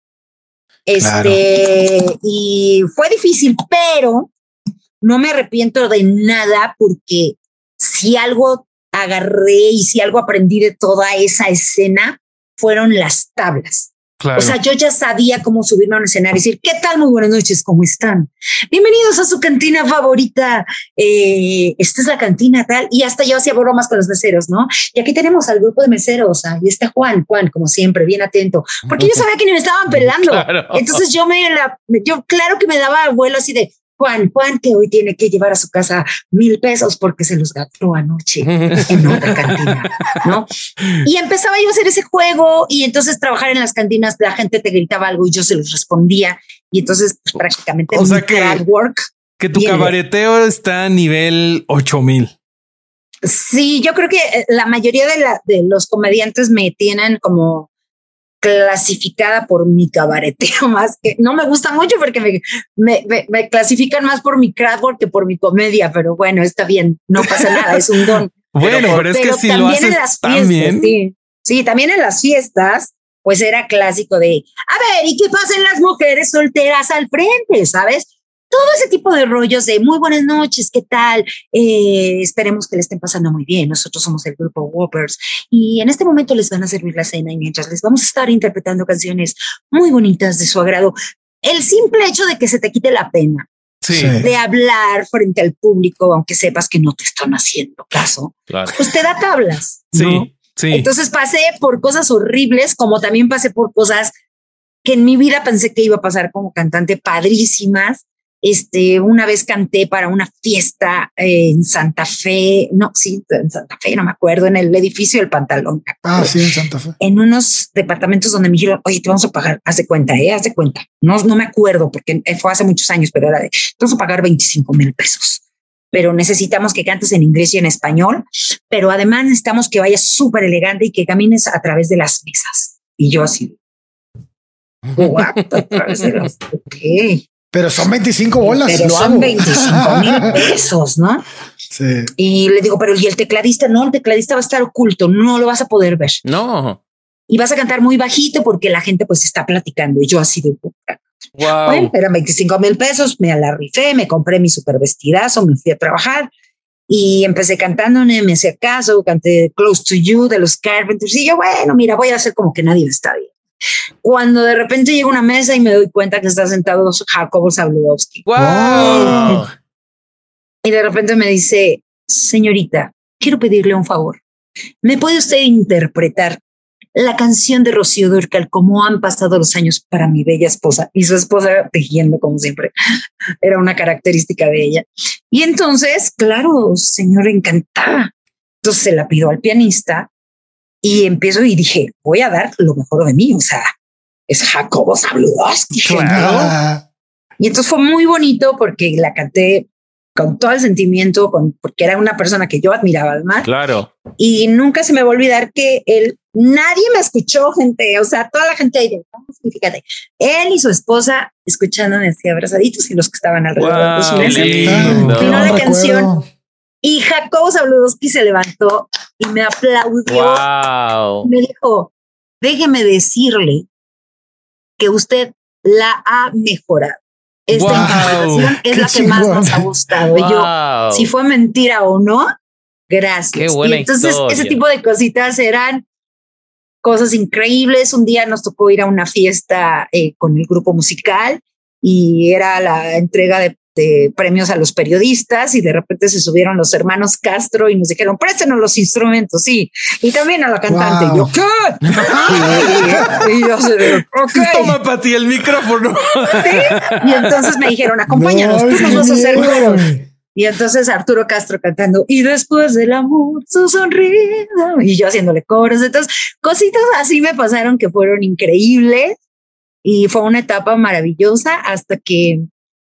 Este, claro. Y fue difícil, pero no me arrepiento de nada porque si algo agarré y si algo aprendí de toda esa escena fueron las tablas. Claro. O sea, yo ya sabía cómo subirme a un escenario y decir, ¿qué tal? Muy buenas noches, ¿cómo están? Bienvenidos a su cantina favorita. Eh, esta es la cantina tal. Y hasta yo hacía bromas con los meseros, ¿no? Y aquí tenemos al grupo de meseros. Ahí está Juan, Juan, como siempre, bien atento. Porque yo sabía que ni me estaban pelando. Claro. Entonces yo me la, yo claro que me daba vuelo así de, Juan, Juan, que hoy tiene que llevar a su casa mil pesos porque se los gastó anoche en otra cantina, ¿no? Y empezaba yo a hacer ese juego y entonces trabajar en las cantinas, la gente te gritaba algo y yo se los respondía y entonces pues, prácticamente o sea que, work que tu viene. Cabareteo está a nivel ocho mil. Sí, yo creo que la mayoría de, la, de los comediantes me tienen como clasificada por mi cabareteo más que no me gusta mucho porque me, me, me, me clasifican más por mi crowdwork que por mi comedia, pero bueno, está bien, no pasa nada, es un don. Bueno, pero, pero es pero que si lo haces las tan bien. Sí, sí, también en las fiestas, pues era clásico de, a ver, ¿y qué pasan las mujeres solteras al frente? ¿Sabes? Todo ese tipo de rollos de muy buenas noches, ¿qué tal? Eh, esperemos que le estén pasando muy bien. Nosotros somos el grupo Whoppers y en este momento les van a servir la cena y mientras les vamos a estar interpretando canciones muy bonitas de su agrado. El simple hecho de que se te quite la pena sí. de hablar frente al público, aunque sepas que no te están haciendo caso, claro. pues te da tablas. Sí, ¿no? sí. Entonces pasé por cosas horribles, como también pasé por cosas que en mi vida pensé que iba a pasar como cantante padrísimas. Este, una vez canté para una fiesta eh, en Santa Fe, no, sí, en Santa Fe, no me acuerdo, en el edificio del Pantalón. Ah, sí, en Santa Fe. En unos departamentos donde me dijeron, oye, te vamos a pagar, haz de cuenta, eh, haz de cuenta. No, no me acuerdo porque fue hace muchos años, pero era de, te vamos a pagar veinticinco mil pesos. Pero necesitamos que cantes en inglés y en español, pero además necesitamos que vayas súper elegante y que camines a través de las mesas. Y yo así, what? A través de las, ok. Pero son veinticinco bolas. Pero lo son hago. veinticinco mil pesos, ¿no? Sí. Y le digo, pero ¿y el tecladista? No, el tecladista va a estar oculto, no lo vas a poder ver. No. Y vas a cantar muy bajito porque la gente pues está platicando. Y yo así de... Wow. Bueno, eran veinticinco mil pesos, me la rifé, me compré mi super vestidazo, me fui a trabajar y empecé cantando, me hacía caso, canté Close to You de los Carpenters y yo, bueno, mira, voy a hacer como que nadie me está viendo. Cuando de repente llego a una mesa y me doy cuenta que está sentado Jacobo Zabludovsky. Wow. Y de repente me dice, señorita, quiero pedirle un favor. ¿Me puede usted interpretar la canción de Rocío Dúrcal, Cómo han pasado los años para mi bella esposa? Y su esposa tejiendo como siempre. Era una característica de ella. Y entonces, claro, señora, encantada. Entonces se la pido al pianista. Y empiezo y dije, voy a dar lo mejor de mí. O sea, es Jacobo Zabludovsky. Claro. Y entonces fue muy bonito porque la canté con todo el sentimiento, con, porque era una persona que yo admiraba además. Claro. Y nunca se me va a olvidar que él, nadie me escuchó, gente. O sea, toda la gente ahí, fíjate, él y su esposa escuchándome así abrazaditos y los que estaban alrededor. Wow, de su mesa. lindo. Vino la No canción. Y Jacobo Zabludowski se levantó y me aplaudió. Wow. Me dijo, déjeme decirle que usted la ha mejorado. Esta Wow. interpretación es Qué la que más chingón. nos ha gustado. Wow. Y yo, si fue mentira o no, gracias. Qué buena y entonces historia. ese tipo de cositas eran cosas increíbles. Un día nos tocó ir a una fiesta eh, con el grupo musical y era la entrega de, de premios a los periodistas y de repente se subieron los hermanos Castro y nos dijeron, préstenos los instrumentos, sí, y también a la cantante. Wow. Y yo, ¿qué? y, y yo, ok. Toma, Pati, el micrófono. ¿Sí? Y entonces me dijeron, acompáñanos, No, tú nos qué vas a hacer miedo, coros. güey. Y entonces Arturo Castro cantando, y después del amor, su sonrisa, y yo haciéndole coros. Entonces, cositas así me pasaron que fueron increíbles y fue una etapa maravillosa hasta que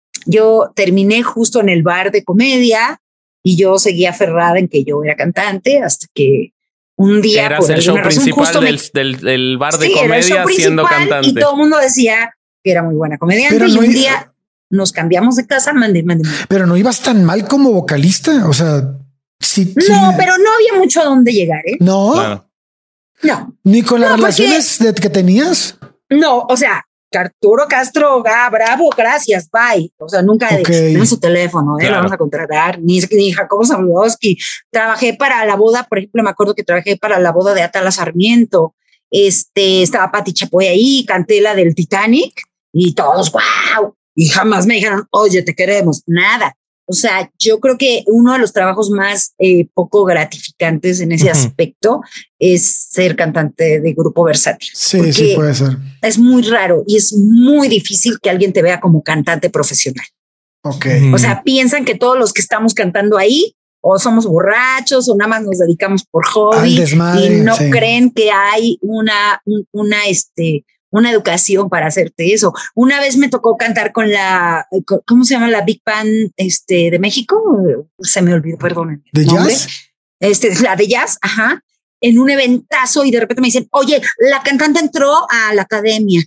yo terminé justo en el bar de comedia y yo seguía aferrada en que yo era cantante hasta que un día Eras por el show alguna razón, principal justo del, me- del, del bar de Sí, era el show comedia siendo principal cantante. y todo el mundo decía que era muy buena comediante. Pero y no un hay- día nos cambiamos de casa, mande, mande, mande. Pero no ibas tan mal como vocalista. O sea, sí. No, sí. pero no había mucho a dónde llegar, ¿eh? No, Claro. No, ni con las No, porque- relaciones de, que tenías. no, o sea, que Arturo Castro, ah, bravo, gracias, bye. O sea, nunca Ok. de, "Dame su teléfono, eh, Claro. lo vamos a contratar, ni, ni Jacobo Zabludowski. Trabajé para la boda, por ejemplo, me acuerdo que trabajé para la boda de Atala Sarmiento. Este, estaba Pati Chapoy ahí, canté la del Titanic y todos, wow. Y jamás me dijeron, oye, te queremos, nada. O sea, yo creo que uno de los trabajos más eh, poco gratificantes en ese Ujú. aspecto es ser cantante de grupo versátil. Sí, Porque sí puede ser. es muy raro y es muy difícil que alguien te vea como cantante profesional. Ok. Mm. O sea, piensan que todos los que estamos cantando ahí o somos borrachos o nada más nos dedicamos por Al hobby desmadre, y no sí. creen que hay una, un- una, este, una educación para hacerte eso. Una vez me tocó cantar con la, con- ¿cómo se llama? La Big Band este, de México. Se me olvidó, perdón. ¿De el nombre. jazz? Este, la de jazz, ajá, en un eventazo y de repente me dicen, oye, la cantante entró a la academia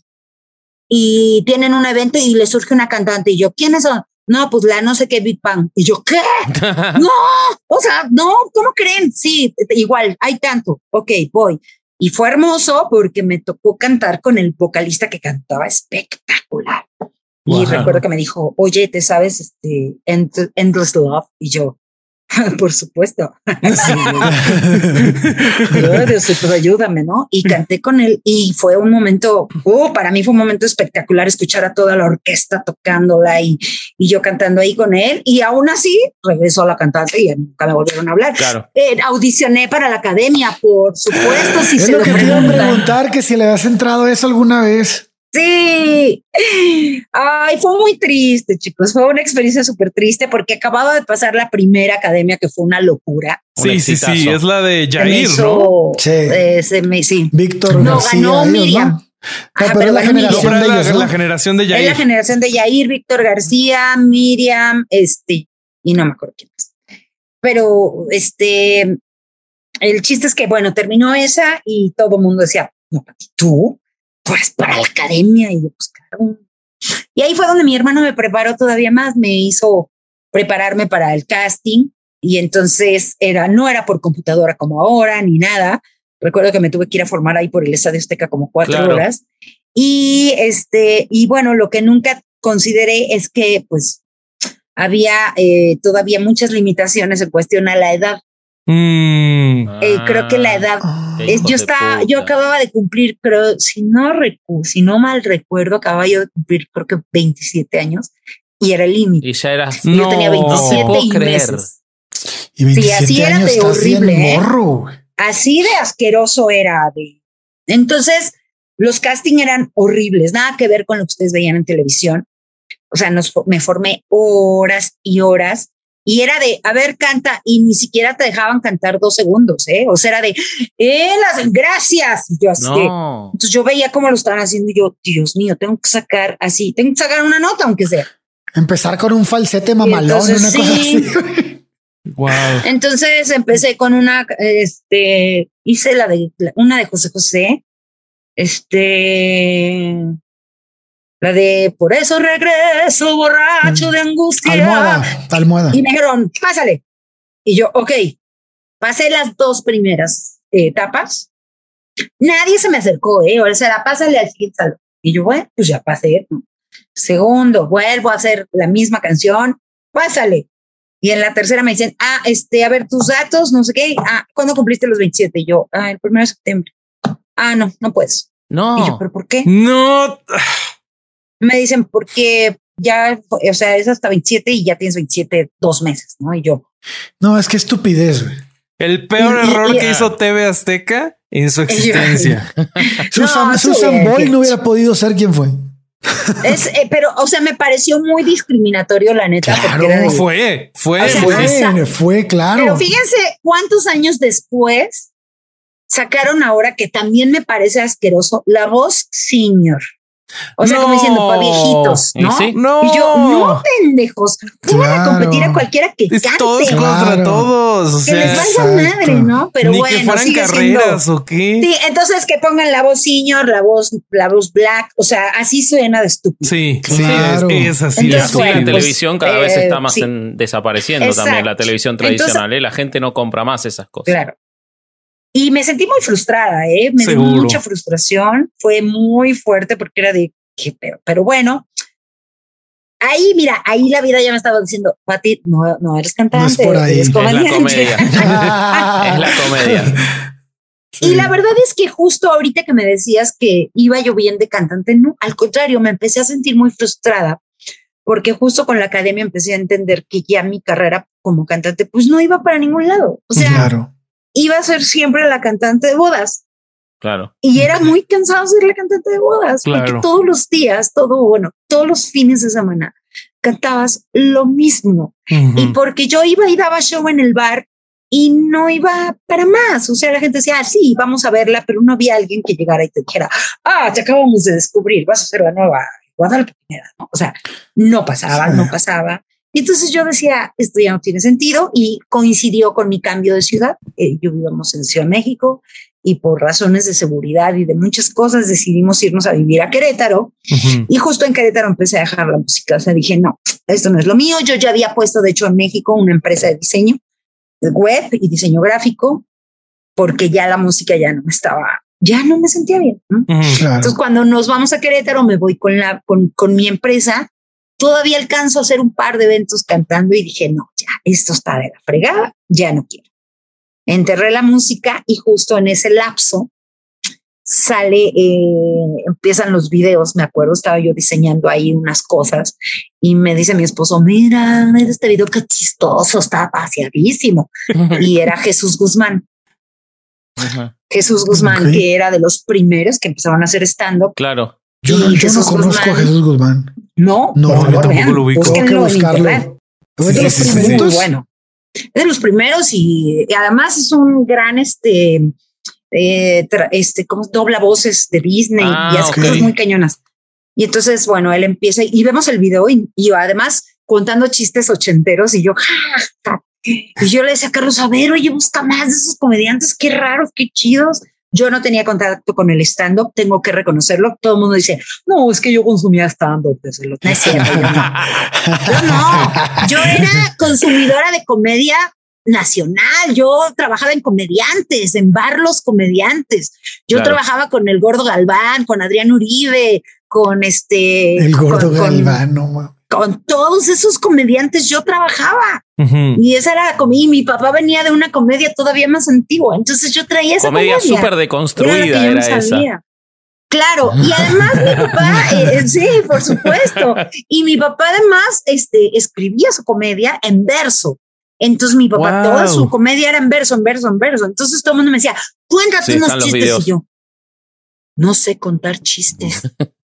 y tienen un evento y le surge una cantante y yo, ¿quiénes son? No, pues la no sé qué Big Bang. Y yo, ¿qué? No, o sea, no, ¿cómo creen? Sí, igual, hay tanto. Ok, voy. Y fue hermoso porque me tocó cantar con el vocalista que cantaba espectacular. Y Wow. recuerdo que me dijo, oye, ¿te sabes este End- Endless Love? Y yo, por supuesto. Sí, Ay, Diosito, ayúdame, ¿no? Y canté con él y fue un momento, oh, para mí fue un momento espectacular escuchar a toda la orquesta tocándola y, y yo cantando ahí con él. Y aún así regresó a la cantante y ya nunca me volvieron a hablar. Claro. Eh, audicioné para la academia, por supuesto, si Es se lo lo que te iba a preguntan. preguntar, que si le habías entrado a eso alguna vez. Sí. Ay, fue muy triste, chicos. Fue una experiencia súper triste porque acababa de pasar la primera academia que fue una locura. Un Sí, sí, sí. exitazo. Es la de Se me Jair, hizo, ¿no? Sí. eh, se me, sí. Víctor No, García. ganó ellos, Miriam. ¿no? Ajá, Ah, pero pero es la ganó No, generación pero de es la, ellos, ¿no? la generación de Es la Jair. generación de Yair, Víctor García, Miriam, este, y no me acuerdo quién más. Pero este, el chiste es que, bueno, terminó esa y todo el mundo decía, no, Pati, tú, pues para la academia. Y yo, pues claro. Y ahí fue donde mi hermano me preparó todavía más, me hizo prepararme para el casting. Y entonces era, no era por computadora como ahora, ni nada. Recuerdo que me tuve que ir a formar ahí por el Estadio Azteca como cuatro Claro. horas. Y este, y bueno, lo que nunca consideré es que pues había eh, todavía muchas limitaciones en cuestión a la edad. Mm. Eh, creo que la edad, Ah, Qué es, hijos yo de estaba, puta. yo acababa de cumplir, creo, si no recu si no mal recuerdo, acababa yo de cumplir creo que veintisiete años y era el límite. Y ya eras. Y yo tenía No, no te veintisiete puedo y creer. meses. Y veintisiete así era años, de estás bien horrible, ¿eh? morro, güey. Así de asqueroso era. De... Entonces, los castings eran horribles, nada que ver con lo que ustedes veían en televisión. O sea, nos, me formé horas y horas y era de, a ver, canta, y ni siquiera te dejaban cantar dos segundos, ¿eh? O sea, era de, eh, las gracias. Y yo así de- No. entonces yo veía cómo lo estaban haciendo y yo, Dios mío, tengo que sacar así, tengo que sacar una nota, aunque sea. Empezar con un falsete mamalón, entonces, una cosa sí. así. Wow. Entonces empecé con una, este, hice la de, una de José José, este, la de por eso regreso borracho de angustia. Almohada, almohada. Y me dijeron, pásale. Y yo, ok, pasé las dos primeras eh, etapas. Nadie se me acercó, ¿eh? O sea, pásale al siguiente salón. Y yo, bueno, pues ya pasé. Segundo, vuelvo a hacer la misma canción, pásale. Y en la tercera me dicen, ah, este, a ver, tus datos, no sé qué. Ah, ¿cuándo cumpliste los veintisiete? Y yo, ah, el primero de septiembre. Ah, no, no puedes. No. Y yo, ¿pero por qué? No. Me dicen, porque ya, o sea, es hasta veintisiete y ya tienes veintisiete, dos meses, ¿no? Y yo. No, es que estupidez, güey. El peor Y- y- error y- que hizo T V Azteca en su existencia. Susan, No, Susan sí, Boyle sí. no hubiera podido ser quien fue. Es, eh, pero, o sea, me pareció muy discriminatorio, la neta. Claro, porque era de- Fue, fue, O sea, fue. Fue, fue, claro. Pero fíjense cuántos años después sacaron ahora, que también me parece asqueroso, La Voz Senior. O sea, No. como diciendo, para viejitos, Y ¿no? sí. No. Y yo, no, pendejos, pongan a Claro. competir a cualquiera que Es cante, todos que contra Claro. todos. O sea, les valga exacto. madre, ¿no? Pero ni bueno, que fueran sigue carreras siendo. o qué. Sí, entonces que pongan La Voz Senior, La Voz, la voz Black, o sea, así suena de estúpido. Sí, Claro. sí, es, es así. Entonces, Sí, de la bueno, estúpido. televisión cada vez eh, está más sí. en- desapareciendo Exacto. también, la televisión tradicional. ¿eh? La gente no compra más esas cosas. Claro. Y me sentí muy frustrada, ¿eh? Me dio Seguro. mucha frustración, fue muy fuerte porque era de, qué pedo. Pero bueno, ahí, mira, ahí la vida ya me estaba diciendo, Pati, no, no eres cantante, No es por ahí. eres Es la comediante. comedia. Es la comedia. Y la verdad es que justo ahorita que me decías que iba yo bien de cantante, no, al contrario, me empecé a sentir muy frustrada porque justo con la academia empecé a entender que ya mi carrera como cantante pues no iba para ningún lado. O sea, Claro. iba a ser siempre la cantante de bodas. Claro. Y era muy cansado ser la cantante de bodas, Claro. porque todos los días, todo, bueno, todos los fines de semana cantabas lo mismo. Ujú. Y porque yo iba y daba show en el bar y no iba para más. O sea, la gente decía, ah, sí, vamos a verla, pero no había alguien que llegara y te dijera, ah, te acabamos de descubrir, vas a ser la nueva Guadalupe Pineda, ¿no? O sea, no pasaba, Sí. no pasaba. Y entonces yo decía, esto ya no tiene sentido y coincidió con mi cambio de ciudad. Eh, yo vivíamos en Ciudad de México y por razones de seguridad y de muchas cosas decidimos irnos a vivir a Querétaro. Ujú. Y justo en Querétaro empecé a dejar la música. O sea, dije, no, esto no es lo mío. Yo ya había puesto, de hecho, en México una empresa de diseño de web y diseño gráfico, porque ya la música ya no me estaba, ya no me sentía bien, ¿no? Ujú. Claro. Entonces, cuando nos vamos a Querétaro, me voy con, la, con, con mi empresa. Todavía alcanzo a hacer un par de eventos cantando y dije, no, ya, esto está de la fregada, ya no quiero. Enterré la música y justo en ese lapso sale, eh, empiezan los videos, me acuerdo, estaba yo diseñando ahí unas cosas y me dice mi esposo, mira, mira este video, qué chistoso, está paseadísimo. Y era Jesús Guzmán. Ajá. Jesús Guzmán, Ok. que era de los primeros que empezaron a hacer stand-up. Claro. Yo, no- y yo no Jesús conozco Guzmán. a Jesús Guzmán. No, No, por yo favor, tampoco vean, lo ubico. Tengo que búsquenlo en buscarlo. internet. ¿Es de Sí, los sí, sí, Es muy primeritos? bueno. Es de los primeros y, y además es un gran, este, eh, tra- este, como dobla voces de Disney Ah, y hace ok. cosas muy cañonas. Y entonces, bueno, él empieza y vemos el video y, y además contando chistes ochenteros y yo, ja, ja. Y yo le decía a Carlos, a ver, oye, busca más de esos comediantes, qué raros, qué chidos. Yo no tenía contacto con el stand-up, tengo que reconocerlo. Todo el mundo dice, no, es que yo consumía stand-up desde los... No es cierto, yo no. Yo no, yo era consumidora de comedia nacional, yo trabajaba en comediantes, en bar los comediantes, yo Claro. trabajaba con el Gordo Galván, con Adrián Uribe, con este... El con- gordo con- Galván, no mames. con todos esos comediantes yo trabajaba Ujú. y esa era la comedia. Y mi papá venía de una comedia todavía más antigua, entonces yo traía esa Comedia comedia. súper Era deconstruida lo que yo era, no esa. sabía. Claro, y además mi papá, eh, sí, por supuesto, y mi papá además este, escribía su comedia en verso. Entonces mi papá, Wow. toda su comedia era en verso, en verso, en verso. Entonces todo el mundo me decía, cuéntate Sí, unos están los chistes. videos. Y yo, no sé contar chistes.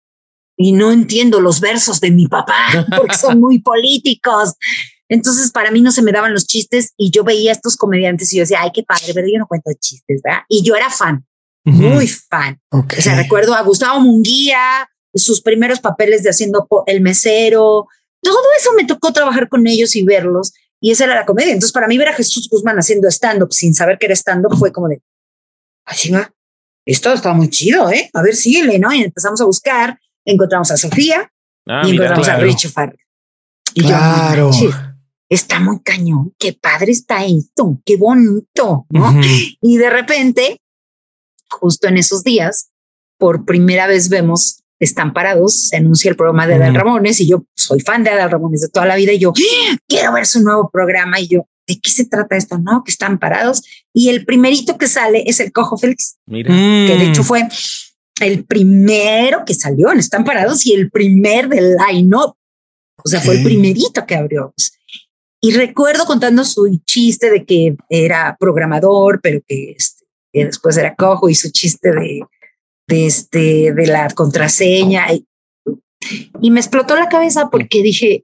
Y no entiendo los versos de mi papá porque son muy políticos. Entonces, para mí no se me daban los chistes y yo veía a estos comediantes y yo decía, ay, qué padre, pero yo no cuento chistes, ¿verdad? Y yo era fan, Ujú. muy fan. Ok. O sea, recuerdo a Gustavo Munguía, sus primeros papeles de haciendo po- El Mesero, todo eso me tocó trabajar con ellos y verlos. Y esa era la comedia. Entonces, para mí ver a Jesús Guzmán haciendo stand-up sin saber que era stand-up fue como de, así va, esto está muy chido, ¿eh? A ver, síguele, ¿no? Y empezamos a buscar, encontramos a Sofía Ah, y mira, encontramos claro. a Richie Farrell. Y Claro. yo, "Sí". está muy cañón, qué padre está esto, qué bonito, ¿no? Uh-huh. Y de repente, justo en esos días, por primera vez vemos Están Parados, se anuncia el programa de Adal uh-huh. Ramones, y yo soy fan de Adal Ramones de toda la vida, y yo quiero ver su nuevo programa, y yo, ¿de qué se trata esto? No, que Están Parados, y el primerito que sale es el Cojo Félix, Mira. que de hecho fue el primero que salió en Están Parados y el primer del line-up, o sea, fue el primerito que abrió. Y recuerdo contando su chiste de que era programador, pero que, este, que después era cojo, y su chiste de, de, este, de la contraseña. Y, y me explotó la cabeza porque dije,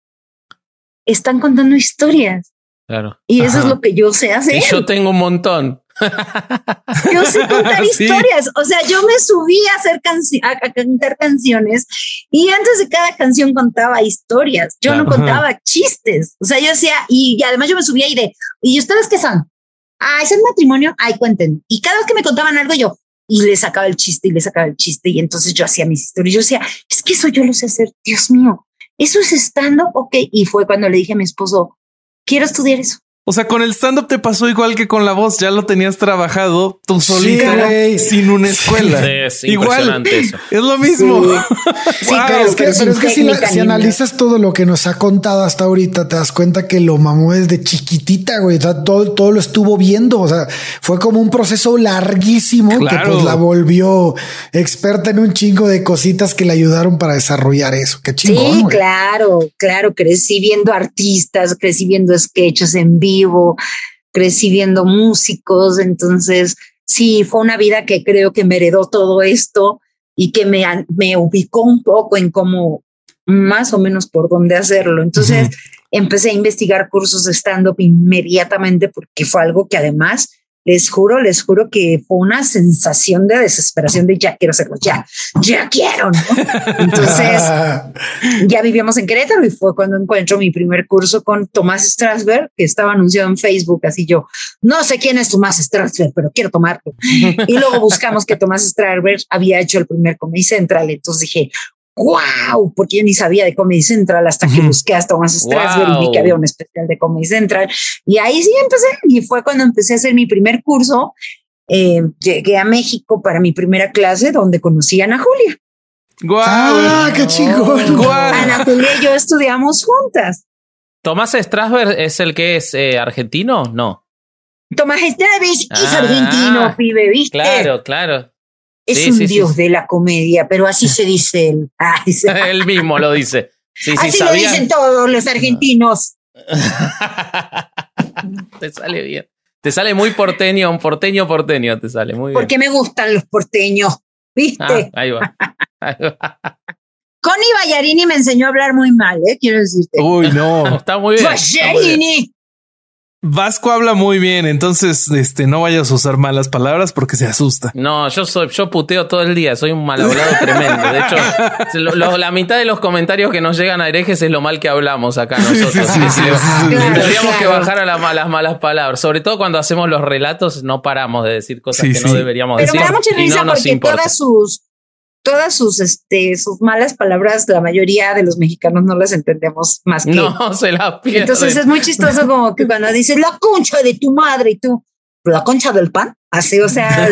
están contando historias. Claro. Y eso Ajá. es lo que yo sé hacer. Y yo tengo un montón. Yo sé contar sí. historias. O sea, yo me subí a hacer canci- a, a cantar canciones, y antes de cada canción contaba historias. Yo claro. no contaba Ajá. chistes. O sea, yo decía, y, y además yo me subía y de, ¿y ustedes qué son? Ah, ¿es el matrimonio? Ay, cuenten. Y cada vez que me contaban algo, yo, y le sacaba el chiste y le sacaba el chiste. Y entonces yo hacía mis historias. Yo decía, es que eso yo lo sé hacer. Dios mío, eso es stand-up. Ok. Y fue cuando le dije a mi esposo, quiero estudiar eso. O sea, con el stand-up te pasó igual que con la voz, ya lo tenías trabajado tú solita, sí, sin una escuela. Sí, sí, igual, eso. Es lo mismo. Sí, wow. Pero es que, pero es que si, la, si analizas todo lo que nos ha contado hasta ahorita, te das cuenta que lo mamó desde chiquitita, güey. O sea, todo, todo lo estuvo viendo. O sea, fue como un proceso larguísimo claro. que pues la volvió experta en un chingo de cositas que le ayudaron para desarrollar eso. Qué chingón. Sí, güey. claro, claro. Crecí viendo artistas, crecí viendo sketches en vivo. Vivo, crecí viendo músicos, entonces sí, fue una vida que creo que me heredó todo esto y que me, me ubicó un poco en cómo, más o menos por dónde hacerlo. Entonces uh-huh. empecé a investigar cursos de stand-up inmediatamente, porque fue algo que además, les juro, les juro que fue una sensación de desesperación de ya quiero hacerlo, ya, ya quiero, ¿no? Entonces ya vivíamos en Querétaro y fue cuando encuentro mi primer curso con Tomás Strasberg, que estaba anunciado en Facebook, así yo, no sé quién es Tomás Strasberg, pero quiero tomarlo. Y luego buscamos que Tomás Strasberg había hecho el primer Comedy Central, entonces dije, wow, porque yo ni sabía de Comedy Central hasta que busqué a Tomás Strasberg wow. y vi que había un especial de Comedy Central, y ahí sí empecé, y fue cuando empecé a hacer mi primer curso. Eh, llegué a México para mi primera clase, donde conocí a Ana Julia. ¡Guau! ¡Ah, qué chingón! ¡Guau! Ana Julia y yo estudiamos juntas. ¿Tomás Strasberg es el que es eh, argentino? No. Tomás Strasberg ah, es argentino, pibe, ¿viste? Claro, claro. Es sí, un sí, dios sí. de la comedia, pero así se dice él. Ay, se... él mismo lo dice. Sí, así sí, lo ¿sabían? Dicen todos los argentinos. Te sale bien. Te sale muy porteño, un porteño porteño te sale muy bien. Porque me gustan los porteños, ¿viste? Ah, ahí va. Ahí va. Connie Ballarini me enseñó a hablar muy mal, ¿eh? Quiero decirte. Uy, no. Está muy bien. Ballarini. Vasco habla muy bien, entonces este, no vayas a usar malas palabras porque se asusta. No, yo soy, yo puteo todo el día, soy un mal hablado tremendo. De hecho, lo, lo, la mitad de los comentarios que nos llegan a herejes es lo mal que hablamos acá nosotros. Sí, sí, sí, sí, sí, sí, claro, tendríamos claro. que bajar a la, a las malas palabras. Sobre todo cuando hacemos los relatos, no paramos de decir cosas sí, que sí. no deberíamos Pero decir. Pero me da mucha risa no porque todas sus todas sus, este, sus malas palabras, la mayoría de los mexicanos no las entendemos más que... No, se las pierden. Entonces es muy chistoso como que cuando dices la concha de tu madre y tú, la concha del pan, así, o sea...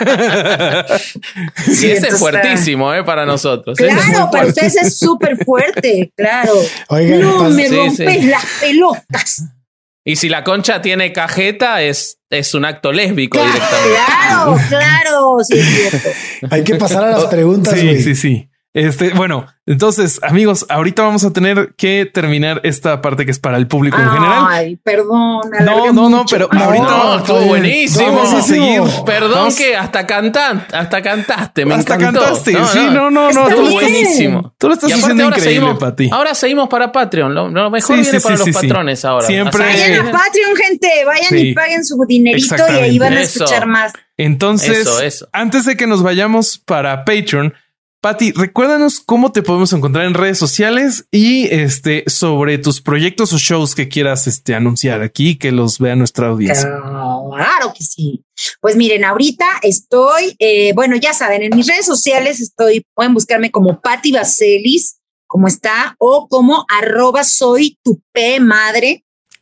sí, sí, ese es fuertísimo, está... eh, para nosotros. Claro, para ustedes es súper fuerte, claro. Oigan, no pasa... me rompes sí, sí. las pelotas. Y si la concha tiene cajeta, es, es un acto lésbico claro, directamente. Claro, claro, sí es cierto. Hay que pasar a las preguntas. Sí, güey. sí, sí. Este, bueno, entonces, amigos, ahorita vamos a tener que terminar esta parte que es para el público en general. Ay, perdón. No, no, no, pero no, ahorita no, estuvo buenísimo. Vamos a seguir. Perdón vamos. que hasta cantan, hasta cantaste, me hasta encantó. cantaste, no, sí, no, no, no. Estuvo tú buenísimo. Estás, tú lo estás haciendo increíble, Pati. Ahora seguimos para Patreon. Lo, lo mejor sí, viene sí, para sí, los sí, patrones sí. ahora. Siempre. Vayan a Patreon, gente. Vayan sí. y paguen su dinerito y ahí van a escuchar eso. más. Entonces, eso, eso. antes de que nos vayamos para Patreon, Pati, recuérdanos cómo te podemos encontrar en redes sociales y este sobre tus proyectos o shows que quieras este, anunciar aquí, que los vea nuestra audiencia. Claro que sí. Pues miren, ahorita estoy, eh, bueno, ya saben, en mis redes sociales estoy, pueden buscarme como Pati Vaselis, como está, o como arroba soy tu P madre.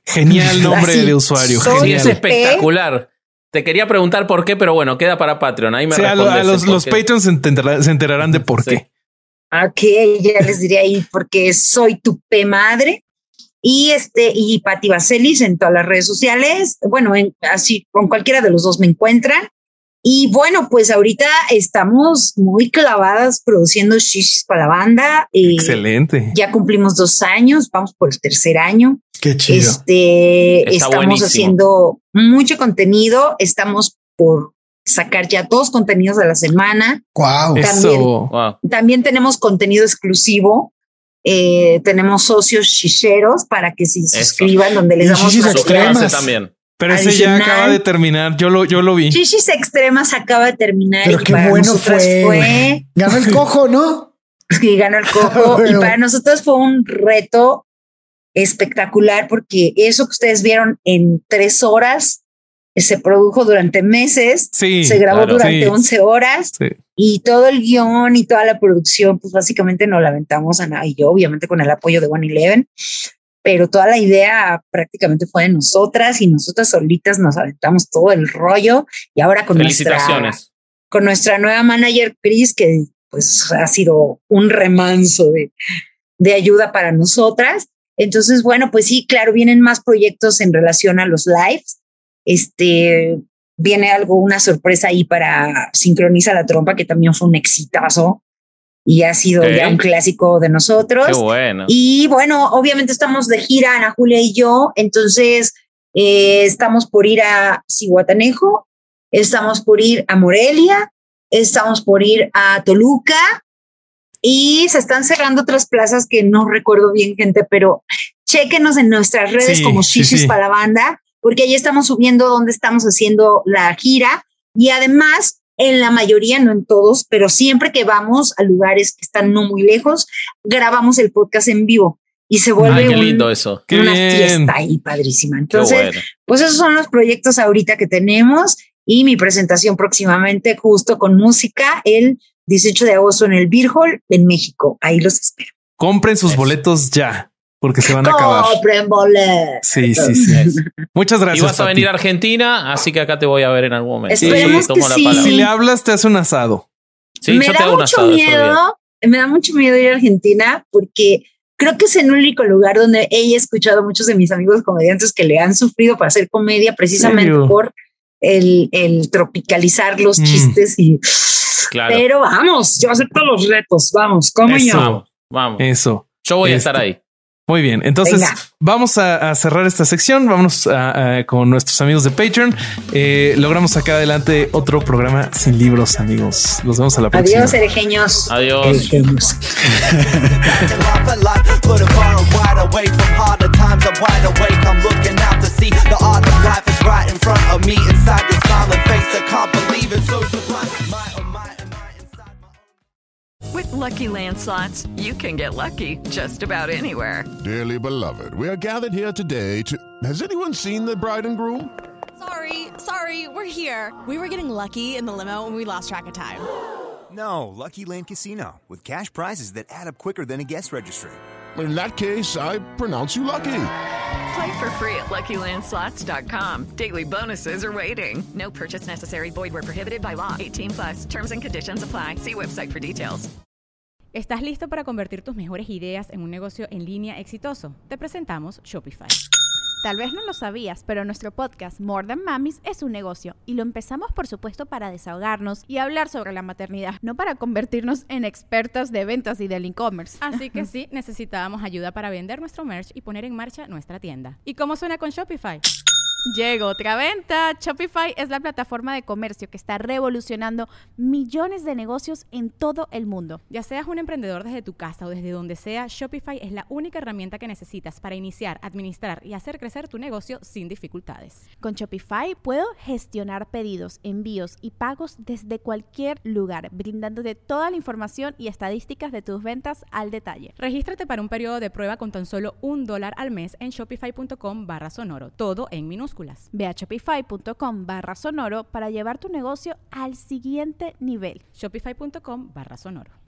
Genial nombre Así, de usuario. Sí, Genial. es espectacular. Te quería preguntar por qué, pero bueno, queda para Patreon. Ahí me Sí, a, lo- a los, los Patreons se enterarán, se enterarán de por Sí. qué. Ok, ya les diré ahí porque soy tu P madre. Y este, y Pati Vaselis en todas las redes sociales. Bueno, en, así con cualquiera de los dos me encuentran. Y bueno, pues ahorita estamos muy clavadas produciendo shishis para la banda. Eh, Excelente. Ya cumplimos dos años, vamos por el tercer año. Qué chido. Este, Está estamos buenísimo. haciendo mucho contenido. Estamos por sacar ya dos contenidos a la semana. Wow. También- Eso. Wow. También tenemos contenido exclusivo. Eh, tenemos socios shisheros para que se Eso. suscriban, donde les Y damos shishis material. extremas. Suscríbanse también. Pero ese ya Adicional. acaba de terminar. Yo lo, yo lo vi. Shishis Extremas acaba de terminar. Pero y qué para bueno nosotras fue. fue Ganó el cojo, ¿no? y ganó el cojo. Y Bueno. para nosotros fue un reto espectacular porque eso que ustedes vieron en tres horas eh, se produjo durante meses. Sí. Se grabó claro, durante sí. once horas. Sí. Y todo el guión y toda la producción, pues básicamente nos la aventamos a nada. Y yo, obviamente, con el apoyo de One Eleven, pero toda la idea prácticamente fue de nosotras y nosotras solitas nos aventamos todo el rollo. Y ahora con nuestra, Felicitaciones. con nuestra nueva manager, Chris, que pues ha sido un remanso de, de ayuda para nosotras. Entonces, bueno, pues sí, claro, vienen más proyectos en relación a los lives. Este, viene algo, una sorpresa ahí para Sincroniza la Trompa, que también fue un exitazo y ha sido Ok. ya un clásico de nosotros. Qué bueno. Y bueno, obviamente estamos de gira, Ana Julia y yo, entonces eh, estamos por ir a Zihuatanejo, estamos por ir a Morelia, estamos por ir a Toluca y se están cerrando otras plazas que no recuerdo bien, gente, pero chéquenos en nuestras redes Sí, como sí, Shishis sí. para la banda, porque ahí estamos subiendo dónde estamos haciendo la gira y además en la mayoría, no en todos, pero siempre que vamos a lugares que están no muy lejos, grabamos el podcast en vivo y se vuelve Ay, qué un- lindo eso. Qué una bien. fiesta ahí padrísima. Qué Entonces, bueno. pues esos son los proyectos ahorita que tenemos y mi presentación próximamente justo con música el dieciocho de agosto en el Beer Hall en México. Ahí los espero. Compren sus Eso. boletos ya, porque se van a acabar. Compren boletos. Sí, sí, sí. Muchas Y gracias. vas a Pati. venir a Argentina, así que acá te voy a ver en algún momento. Esperemos Tomo que la sí. palabra. Si le hablas, te hace un asado. Sí, me yo te da hago un mucho asado, eso olvídate. miedo, me da mucho miedo ir a Argentina porque creo que es el único lugar donde he escuchado a muchos de mis amigos comediantes que le han sufrido para hacer comedia precisamente ¿Serio? por el, el tropicalizar los Mm. chistes y Claro. pero vamos, yo acepto los retos, vamos, ¿cómo Eso. yo? Vamos, vamos. Eso. Yo voy a Este, estar ahí. Muy bien. Entonces Venga. vamos a, a cerrar esta sección. Vámonos a- a- con nuestros amigos de Patreon. Eh, logramos sacar adelante otro programa sin libros, amigos. Los vemos a la próxima. Adiós, herejeños. Adiós. Herejeños. Laugh a lot, put a far and wide away from harder times. I'm wide awake, I'm looking out to see the art of life is right in front of me. Inside your smiling face, I can't believe it's so sublime. My, oh my, am I inside my own? With Lucky Land Slots, you can get lucky just about anywhere. Dearly beloved, we are gathered here today to... Has anyone seen the bride and groom? Sorry, sorry, we're here. We were getting lucky in the limo and we lost track of time. No, Lucky Land Casino, with cash prizes that add up quicker than a guest registry. In that case, I pronounce you lucky. Play for free at Lucky Land Slots dot com. Daily bonuses are waiting. No purchase necessary. Void where prohibited by law. eighteen plus. Terms and conditions apply. See website for details. ¿Estás listo para convertir tus mejores ideas en un negocio en línea exitoso? Te presentamos Shopify. Tal vez no lo sabías, pero nuestro podcast More Than Mamis es un negocio y lo empezamos por supuesto para desahogarnos y hablar sobre la maternidad, no para convertirnos en expertas de ventas y del e-commerce. Así que sí, necesitábamos ayuda para vender nuestro merch y poner en marcha nuestra tienda. ¿Y cómo suena con Shopify? Llegó otra venta. Shopify es la plataforma de comercio que está revolucionando millones de negocios en todo el mundo. Ya seas un emprendedor desde tu casa o desde donde sea, Shopify es la única herramienta que necesitas para iniciar, administrar y hacer crecer tu negocio sin dificultades. Con Shopify puedo gestionar pedidos, envíos y pagos desde cualquier lugar, brindándote toda la información y estadísticas de tus ventas al detalle. Regístrate para un periodo de prueba con tan solo un dólar al mes en shopify.com barra sonoro, todo en minúsculas. Ve a shopify.com barra sonoro para llevar tu negocio al siguiente nivel. Shopify.com barra sonoro.